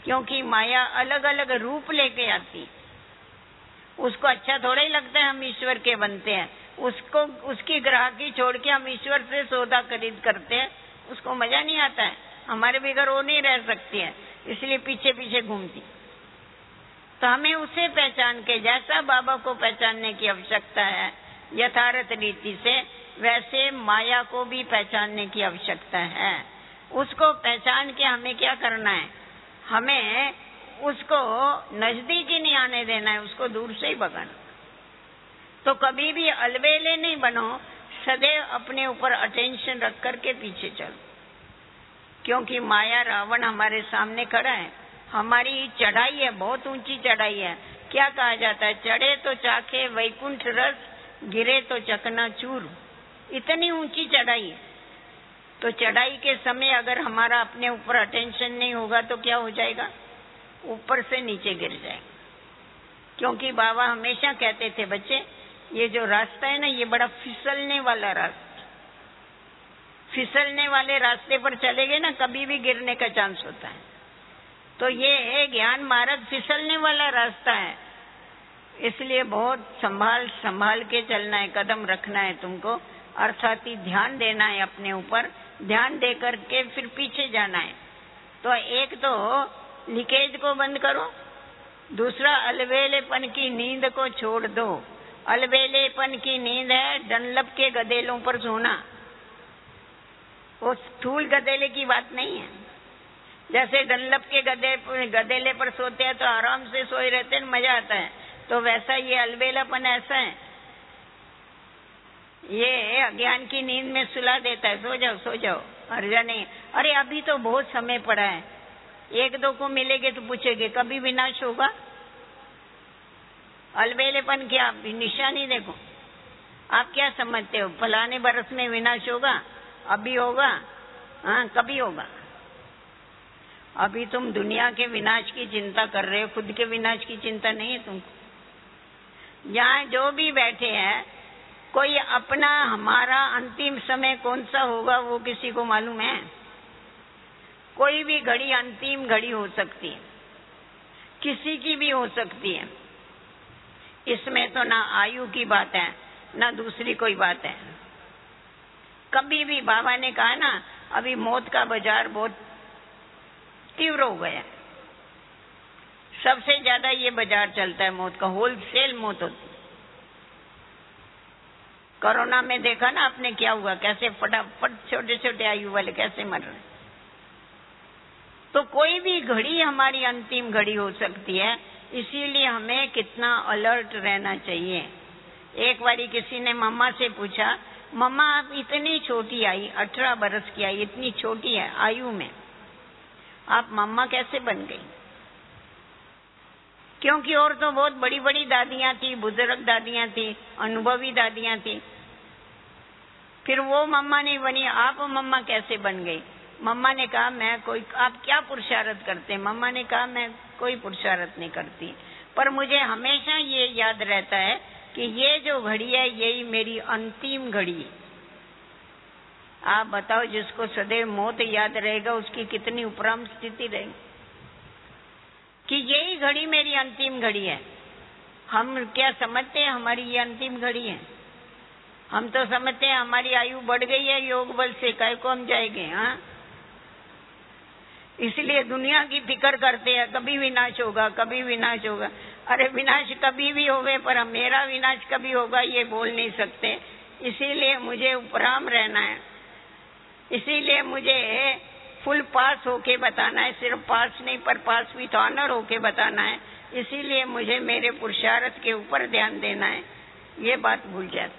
क्योंकि माया अलग अलग रूप लेके आती। उसको अच्छा थोड़ा ही लगता है हम ईश्वर के बनते हैं। उसको उसकी ग्राहकी छोड़ के हम ईश्वर से सौदा खरीद करते हैं, उसको मजा नहीं आता है। हमारे बगैर वो नहीं रह सकती है, इसलिए पीछे पीछे घूमती। तो हमें उसे पहचान के, जैसा बाबा को पहचानने की आवश्यकता है यथार्थ रीति से, वैसे माया को भी पहचानने की आवश्यकता है। उसको पहचान के हमें क्या करना है? हमें उसको नजदीक ही नहीं आने देना है, उसको दूर से ही भगाना। तो कभी भी अलबेले नहीं बनो, सदैव अपने ऊपर अटेंशन रख करके पीछे चलो, क्योंकि माया रावण हमारे सामने खड़ा है। हमारी चढ़ाई है, बहुत ऊंची चढ़ाई है। क्या कहा जाता है? चढ़े तो चाखे वैकुंठ रस, गिरे तो चकनाचूर। इतनी ऊंची चढ़ाई है। तो चढ़ाई के समय अगर हमारा अपने ऊपर अटेंशन नहीं होगा तो क्या हो जाएगा? ऊपर से नीचे गिर जाएगा। क्योंकि बाबा हमेशा कहते थे, बच्चे ये जो रास्ता है ना, ये बड़ा फिसलने वाला रास्ता। फिसलने वाले रास्ते पर चले गए ना, कभी भी गिरने का चांस होता है। तो ये ज्ञान मार्ग फिसलने वाला रास्ता है, इसलिए बहुत संभाल संभाल के चलना है, कदम रखना है तुमको। अर्थात ही ध्यान देना है अपने ऊपर, ध्यान दे करके फिर पीछे जाना है। तो एक तो लीकेज को बंद करो, दूसरा अलबेलेपन की नींद को छोड़ दो। अलबेलेपन की नींद है डनलप के गदेलों पर सोना, वो स्थूल गदेले की बात नहीं है। जैसे डनलप के गदेले पर सोते हैं तो आराम से सोए रहते हैं, मजा आता है, तो वैसा ये अलबेलापन ऐसा है, ये अज्ञान की नींद में सुला देता है। सो जाओ सो जाओ, अर्जा नहीं, अरे अभी तो बहुत समय पड़ा है। एक दो को मिलेंगे तो पूछेंगे कभी विनाश होगा? अलबेलेपन की आप निशानी देखो। आप क्या समझते हो फलाने बरस में विनाश होगा? अभी होगा? हाँ, कभी होगा? अभी तुम दुनिया के विनाश की चिंता कर रहे हो, खुद के विनाश की चिंता नहीं है तुमको। यहाँ जो भी बैठे हैं, कोई अपना हमारा अंतिम समय कौन सा होगा वो किसी को मालूम है? कोई भी घड़ी अंतिम घड़ी हो सकती है, किसी की भी हो सकती है। इसमें तो ना आयु की बात है ना दूसरी कोई बात है। कभी भी बाबा ने कहा ना, अभी मौत का बाजार बहुत तीव्र हो गया। सबसे ज्यादा ये बाजार चलता है मौत का, होलसेल मौत होती। कोरोना में देखा ना आपने क्या हुआ, कैसे फटाफट छोटे छोटे आयु वाले कैसे मर रहे। तो कोई भी घड़ी हमारी अंतिम घड़ी हो सकती है, इसीलिए हमें कितना अलर्ट रहना चाहिए। एक बारी किसी ने मम्मा से पूछा, मम्मा आप इतनी छोटी आई, 18 बरस की आई, इतनी छोटी है आयु में, आप मम्मा कैसे बन गई? क्योंकि और तो बहुत बड़ी बड़ी दादियां थी, बुजुर्ग दादियां थी, अनुभवी दादियां थी। फिर वो मम्मा नहीं बनी, आप मम्मा कैसे बन गई? मम्मा ने कहा मैं कोई, आप क्या पुरुषार्थ करते? मम्मा ने कहा मैं कोई पुरुषार्थ नहीं करती, पर मुझे हमेशा ये याद रहता है कि ये जो घड़ी है यही मेरी अंतिम घड़ी है। आप बताओ, जिसको सदैव मौत याद रहेगा उसकी कितनी उपराम स्थिति रहेगी, कि यही घड़ी मेरी अंतिम घड़ी है। हम क्या समझते हैं हमारी ये अंतिम घड़ी है? हम तो समझते हैं हमारी आयु बढ़ गई है योग बल से, काहे को हम जाएंगे। हाँ, इसलिए दुनिया की फिक्र करते हैं, कभी विनाश होगा कभी विनाश होगा। अरे विनाश कभी भी होवे, पर मेरा विनाश कभी होगा ये बोल नहीं सकते। इसीलिए मुझे उपराम रहना है, इसीलिए मुझे फुल पास होके बताना है, सिर्फ पास नहीं पर पास विथ ऑनर होके बताना है। इसीलिए मुझे मेरे पुरुषार्थ के ऊपर ध्यान देना है, ये बात भूल जाती।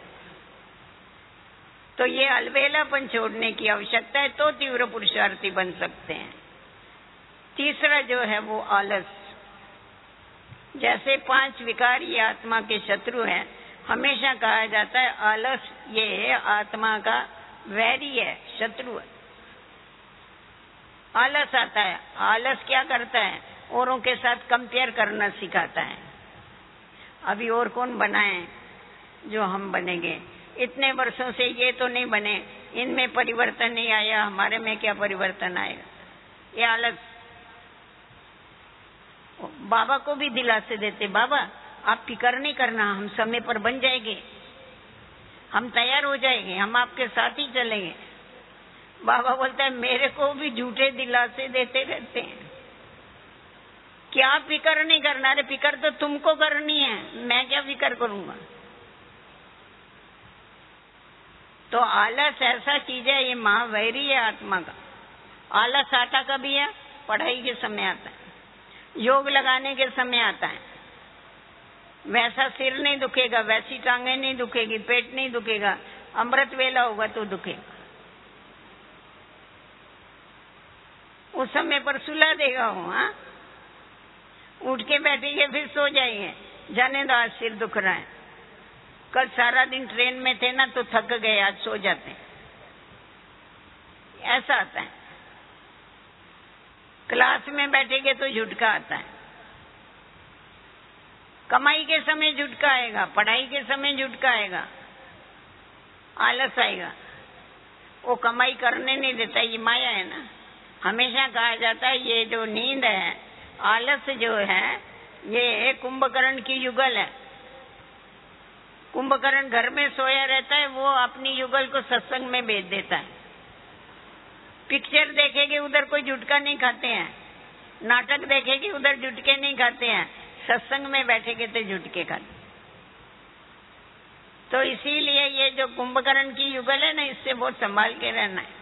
तो ये अलबेलापन छोड़ने की आवश्यकता है, तो तीव्र पुरुषार्थी बन सकते हैं। तीसरा जो है वो आलस। जैसे 5 विकार ये आत्मा के शत्रु हैं, हमेशा कहा जाता है आलस ये आत्मा का वैरी है, शत्रु है। आलस आता है, आलस क्या करता है? औरों के साथ कंपेयर करना सिखाता है। अभी और कौन बनाए जो हम बनेंगे? इतने वर्षों से ये तो नहीं बने, इनमें परिवर्तन नहीं आया, हमारे में क्या परिवर्तन आएगा? ये आलस। बाबा को भी दिलासे देते, बाबा आप फिक्र नहीं करना, हम समय पर बन जाएंगे, हम तैयार हो जाएंगे, हम आपके साथ ही चलेंगे। बाबा बोलता है मेरे को भी झूठे दिलासे देते रहते हैं, क्या फिक्र नहीं करना? अरे फिक्र तो तुमको करनी है, मैं क्या फिक्र करूंगा? तो आलस ऐसा चीज है, ये महावैरी है आत्मा का। आलस आता कभी है? पढ़ाई के समय आता है, योग लगाने के समय आता है। वैसा सिर नहीं दुखेगा, वैसी टांगे नहीं दुखेगी, पेट नहीं दुखेगा, अमृत वेला होगा तो दुखेगा। उस समय पर सुला देगा वो, हाँ? उठ के बैठेंगे फिर सो जाएंगे, जाने दो आज सिर दुख रहा है, कल सारा दिन ट्रेन में थे ना तो थक गए, आज सो जाते हैं। ऐसा आता है। क्लास में बैठेंगे तो झुटका आता है, कमाई के समय झुटका आएगा, पढ़ाई के समय झुटका आएगा, आलस आएगा। वो कमाई करने नहीं देता, ये माया है ना। हमेशा कहा जाता है ये जो नींद है, आलस जो है, ये कुंभकर्ण की युगल है। कुंभकर्ण घर में सोया रहता है, वो अपनी युगल को सत्संग में भेज देता है। पिक्चर देखेंगे उधर कोई झुटका नहीं खाते हैं, नाटक देखेंगे उधर झुटके नहीं खाते हैं, सत्संग में बैठेंगे तो झुटके खाते। तो इसीलिए ये जो कुंभकर्ण की युगल है ना, इससे बहुत संभाल के रहना है।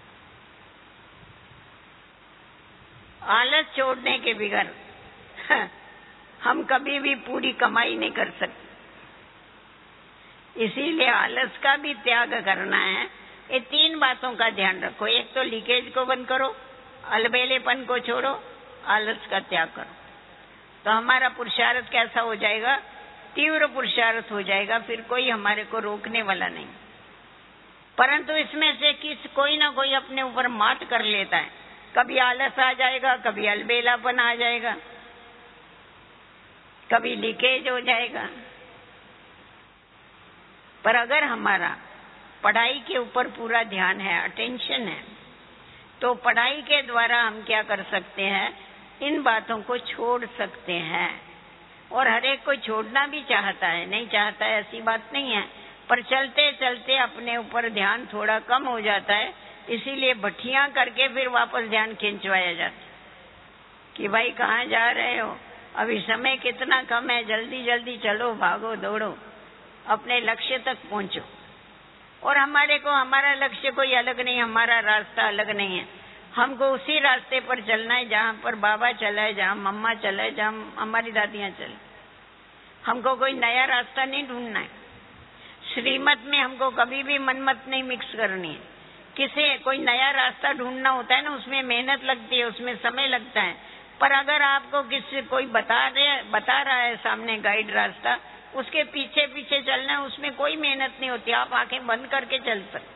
आलस छोड़ने के बिगर हम कभी भी पूरी कमाई नहीं कर सकते। इसीलिए आलस का भी त्याग करना है। ये 3 बातों का ध्यान रखो। एक तो लीकेज को बंद करो, अलबेलेपन को छोड़ो, आलस का त्याग करो, तो हमारा पुरुषार्थ कैसा हो जाएगा? तीव्र पुरुषार्थ हो जाएगा, फिर कोई हमारे को रोकने वाला नहीं। परंतु इसमें से कोई ना कोई अपने ऊपर मात कर लेता है। कभी आलस आ जाएगा, कभी अलबेलापन आ जाएगा, कभी लीकेज हो जाएगा। पर अगर हमारा पढ़ाई के ऊपर पूरा ध्यान है, अटेंशन है, तो पढ़ाई के द्वारा हम क्या कर सकते हैं? इन बातों को छोड़ सकते हैं। और हर एक कोई छोड़ना भी चाहता है, नहीं चाहता है ऐसी बात नहीं है, पर चलते चलते अपने ऊपर ध्यान थोड़ा कम हो जाता है। इसीलिए भट्टियां करके फिर वापस ध्यान खिंचवाया जाता है कि भाई कहाँ जा रहे हो, अभी समय कितना कम है, जल्दी जल्दी चलो, भागो दौड़ो, अपने लक्ष्य तक पहुंचो। और हमारे को हमारा लक्ष्य कोई अलग नहीं, हमारा रास्ता अलग नहीं है। हमको उसी रास्ते पर चलना है जहाँ पर बाबा चला है, जहाँ मम्मा चला है, जहाँ हमारी दादियाँ चले। हमको कोई नया रास्ता नहीं ढूंढना है। श्रीमत में हमको कभी भी मनमत नहीं मिक्स करनी है। कोई नया रास्ता ढूंढना होता है ना, उसमें मेहनत लगती है, उसमें समय लगता है। पर अगर आपको कोई बता रहा है सामने गाइड रास्ता, उसके पीछे पीछे चलना है, उसमें कोई मेहनत नहीं होती, आप आंखें बंद करके चल सकते।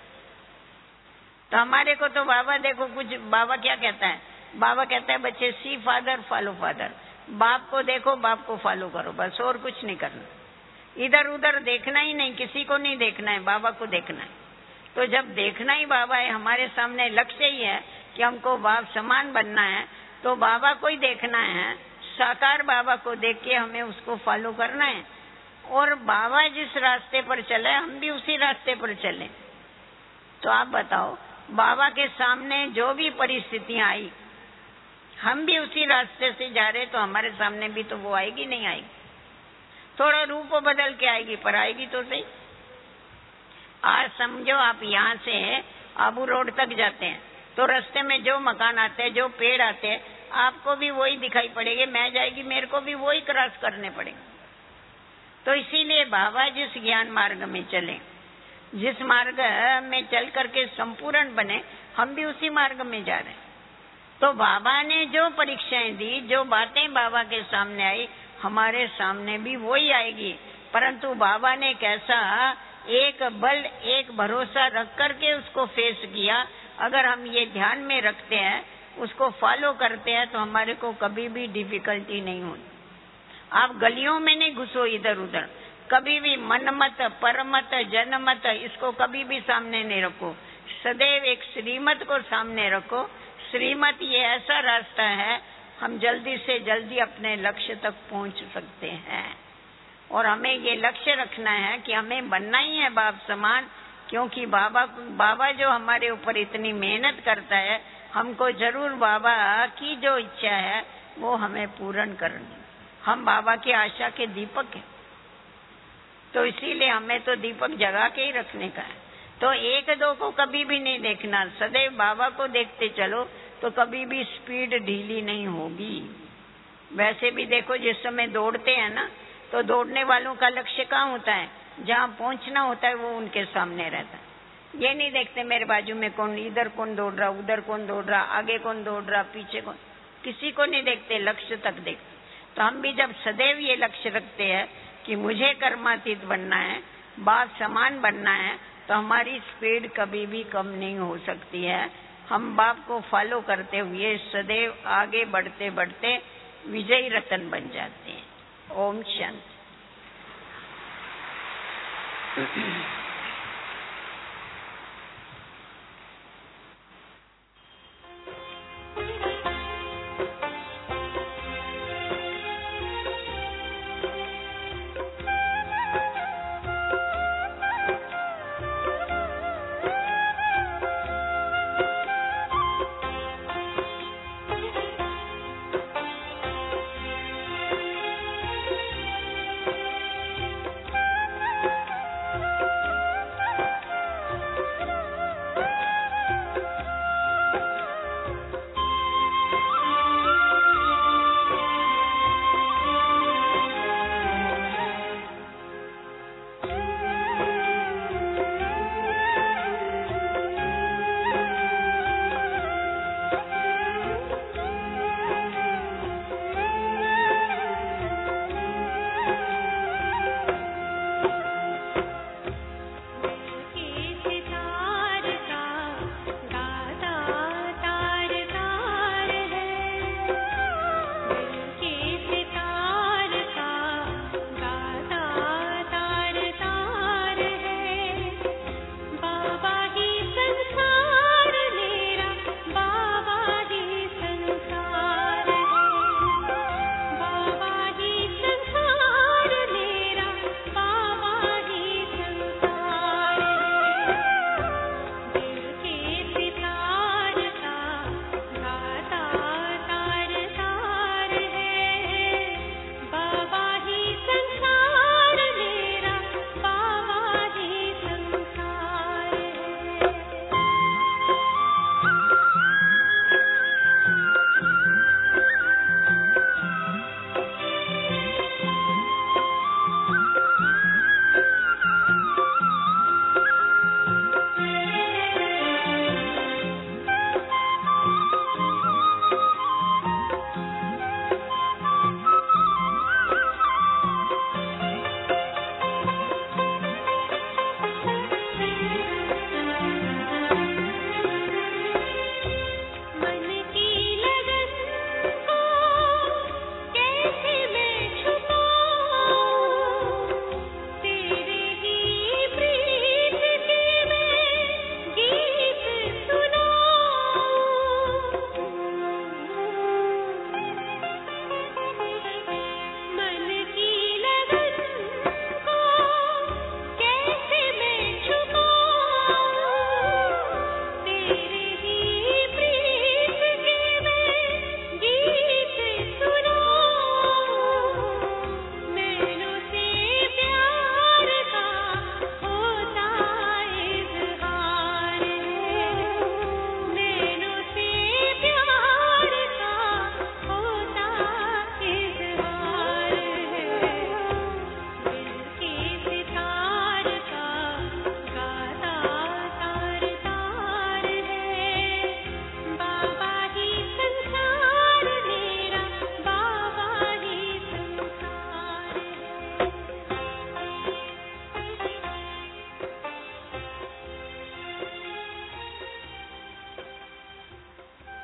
तो हमारे को तो बाबा देखो कुछ, बाबा क्या कहता है? बाबा कहता है बच्चे सी फादर फॉलो फादर, बाप को देखो, बाप को फॉलो करो, बस और कुछ नहीं करना। इधर उधर देखना ही नहीं, किसी को नहीं देखना है, बाबा को देखना है। तो जब देखना ही बाबा है, हमारे सामने लक्ष्य ही है कि हमको बाप समान बनना है, तो बाबा को ही देखना है, साकार बाबा को देख के हमें उसको फॉलो करना है। और बाबा जिस रास्ते पर चले, हम भी उसी रास्ते पर चले। तो आप बताओ, बाबा के सामने जो भी परिस्थितियां आई, हम भी उसी रास्ते से जा रहे, तो हमारे सामने भी तो वो आएगी नहीं आएगी? थोड़ा रूप बदल के आएगी, पर आएगी तो सही। आज समझो आप यहाँ से आबू रोड तक जाते हैं, तो रास्ते में जो मकान आते हैं, जो पेड़ आते हैं, आपको भी वही दिखाई पड़ेंगे, मैं जाएगी, मेरे को भी वही क्रॉस करने पड़ेंगे। तो इसीलिए बाबा जिस ज्ञान मार्ग में चले, जिस मार्ग में चल करके संपूर्ण बने, हम भी उसी मार्ग में जा रहे हैं। तो बाबा ने जो परीक्षाएं दी, जो बातें बाबा के सामने आई, हमारे सामने भी वही आएगी। परंतु बाबा ने कैसा एक बल, एक भरोसा रख करके उसको फेस किया, अगर हम ये ध्यान में रखते हैं, उसको फॉलो करते हैं, तो हमारे को कभी भी डिफिकल्टी नहीं होती। आप गलियों में नहीं घुसो इधर उधर, कभी भी मनमत, परमत, जनमत, इसको कभी भी सामने नहीं रखो। सदैव एक श्रीमत को सामने रखो। श्रीमत ये ऐसा रास्ता है, हम जल्दी से जल्दी अपने लक्ष्य तक पहुंच सकते हैं। और हमें ये लक्ष्य रखना है कि हमें बनना ही है बाप समान, क्योंकि बाबा जो हमारे ऊपर इतनी मेहनत करता है, हमको जरूर बाबा की जो इच्छा है वो हमें पूर्ण करनी। हम बाबा की आशा के दीपक हैं, तो इसीलिए हमें तो दीपक जगा के ही रखने का है। तो एक दो को कभी भी नहीं देखना, सदैव बाबा को देखते चलो, तो कभी भी स्पीड ढीली नहीं होगी। वैसे भी देखो, जिस समय दौड़ते हैं ना, तो दौड़ने वालों का लक्ष्य कहाँ होता है? जहाँ पहुंचना होता है वो उनके सामने रहता है। ये नहीं देखते मेरे बाजू में कौन, इधर कौन दौड़ रहा, उधर कौन दौड़ रहा, आगे कौन दौड़ रहा, पीछे कौन, किसी को नहीं देखते, लक्ष्य तक देखते। तो हम भी जब सदैव ये लक्ष्य रखते हैं कि मुझे कर्मातीत बनना है, बाप समान बनना है, तो हमारी स्पीड कभी भी कम नहीं हो सकती है। हम बाप को फॉलो करते हुए सदैव आगे बढ़ते बढ़ते विजयी रतन बन जाते हैं। ओम शांति।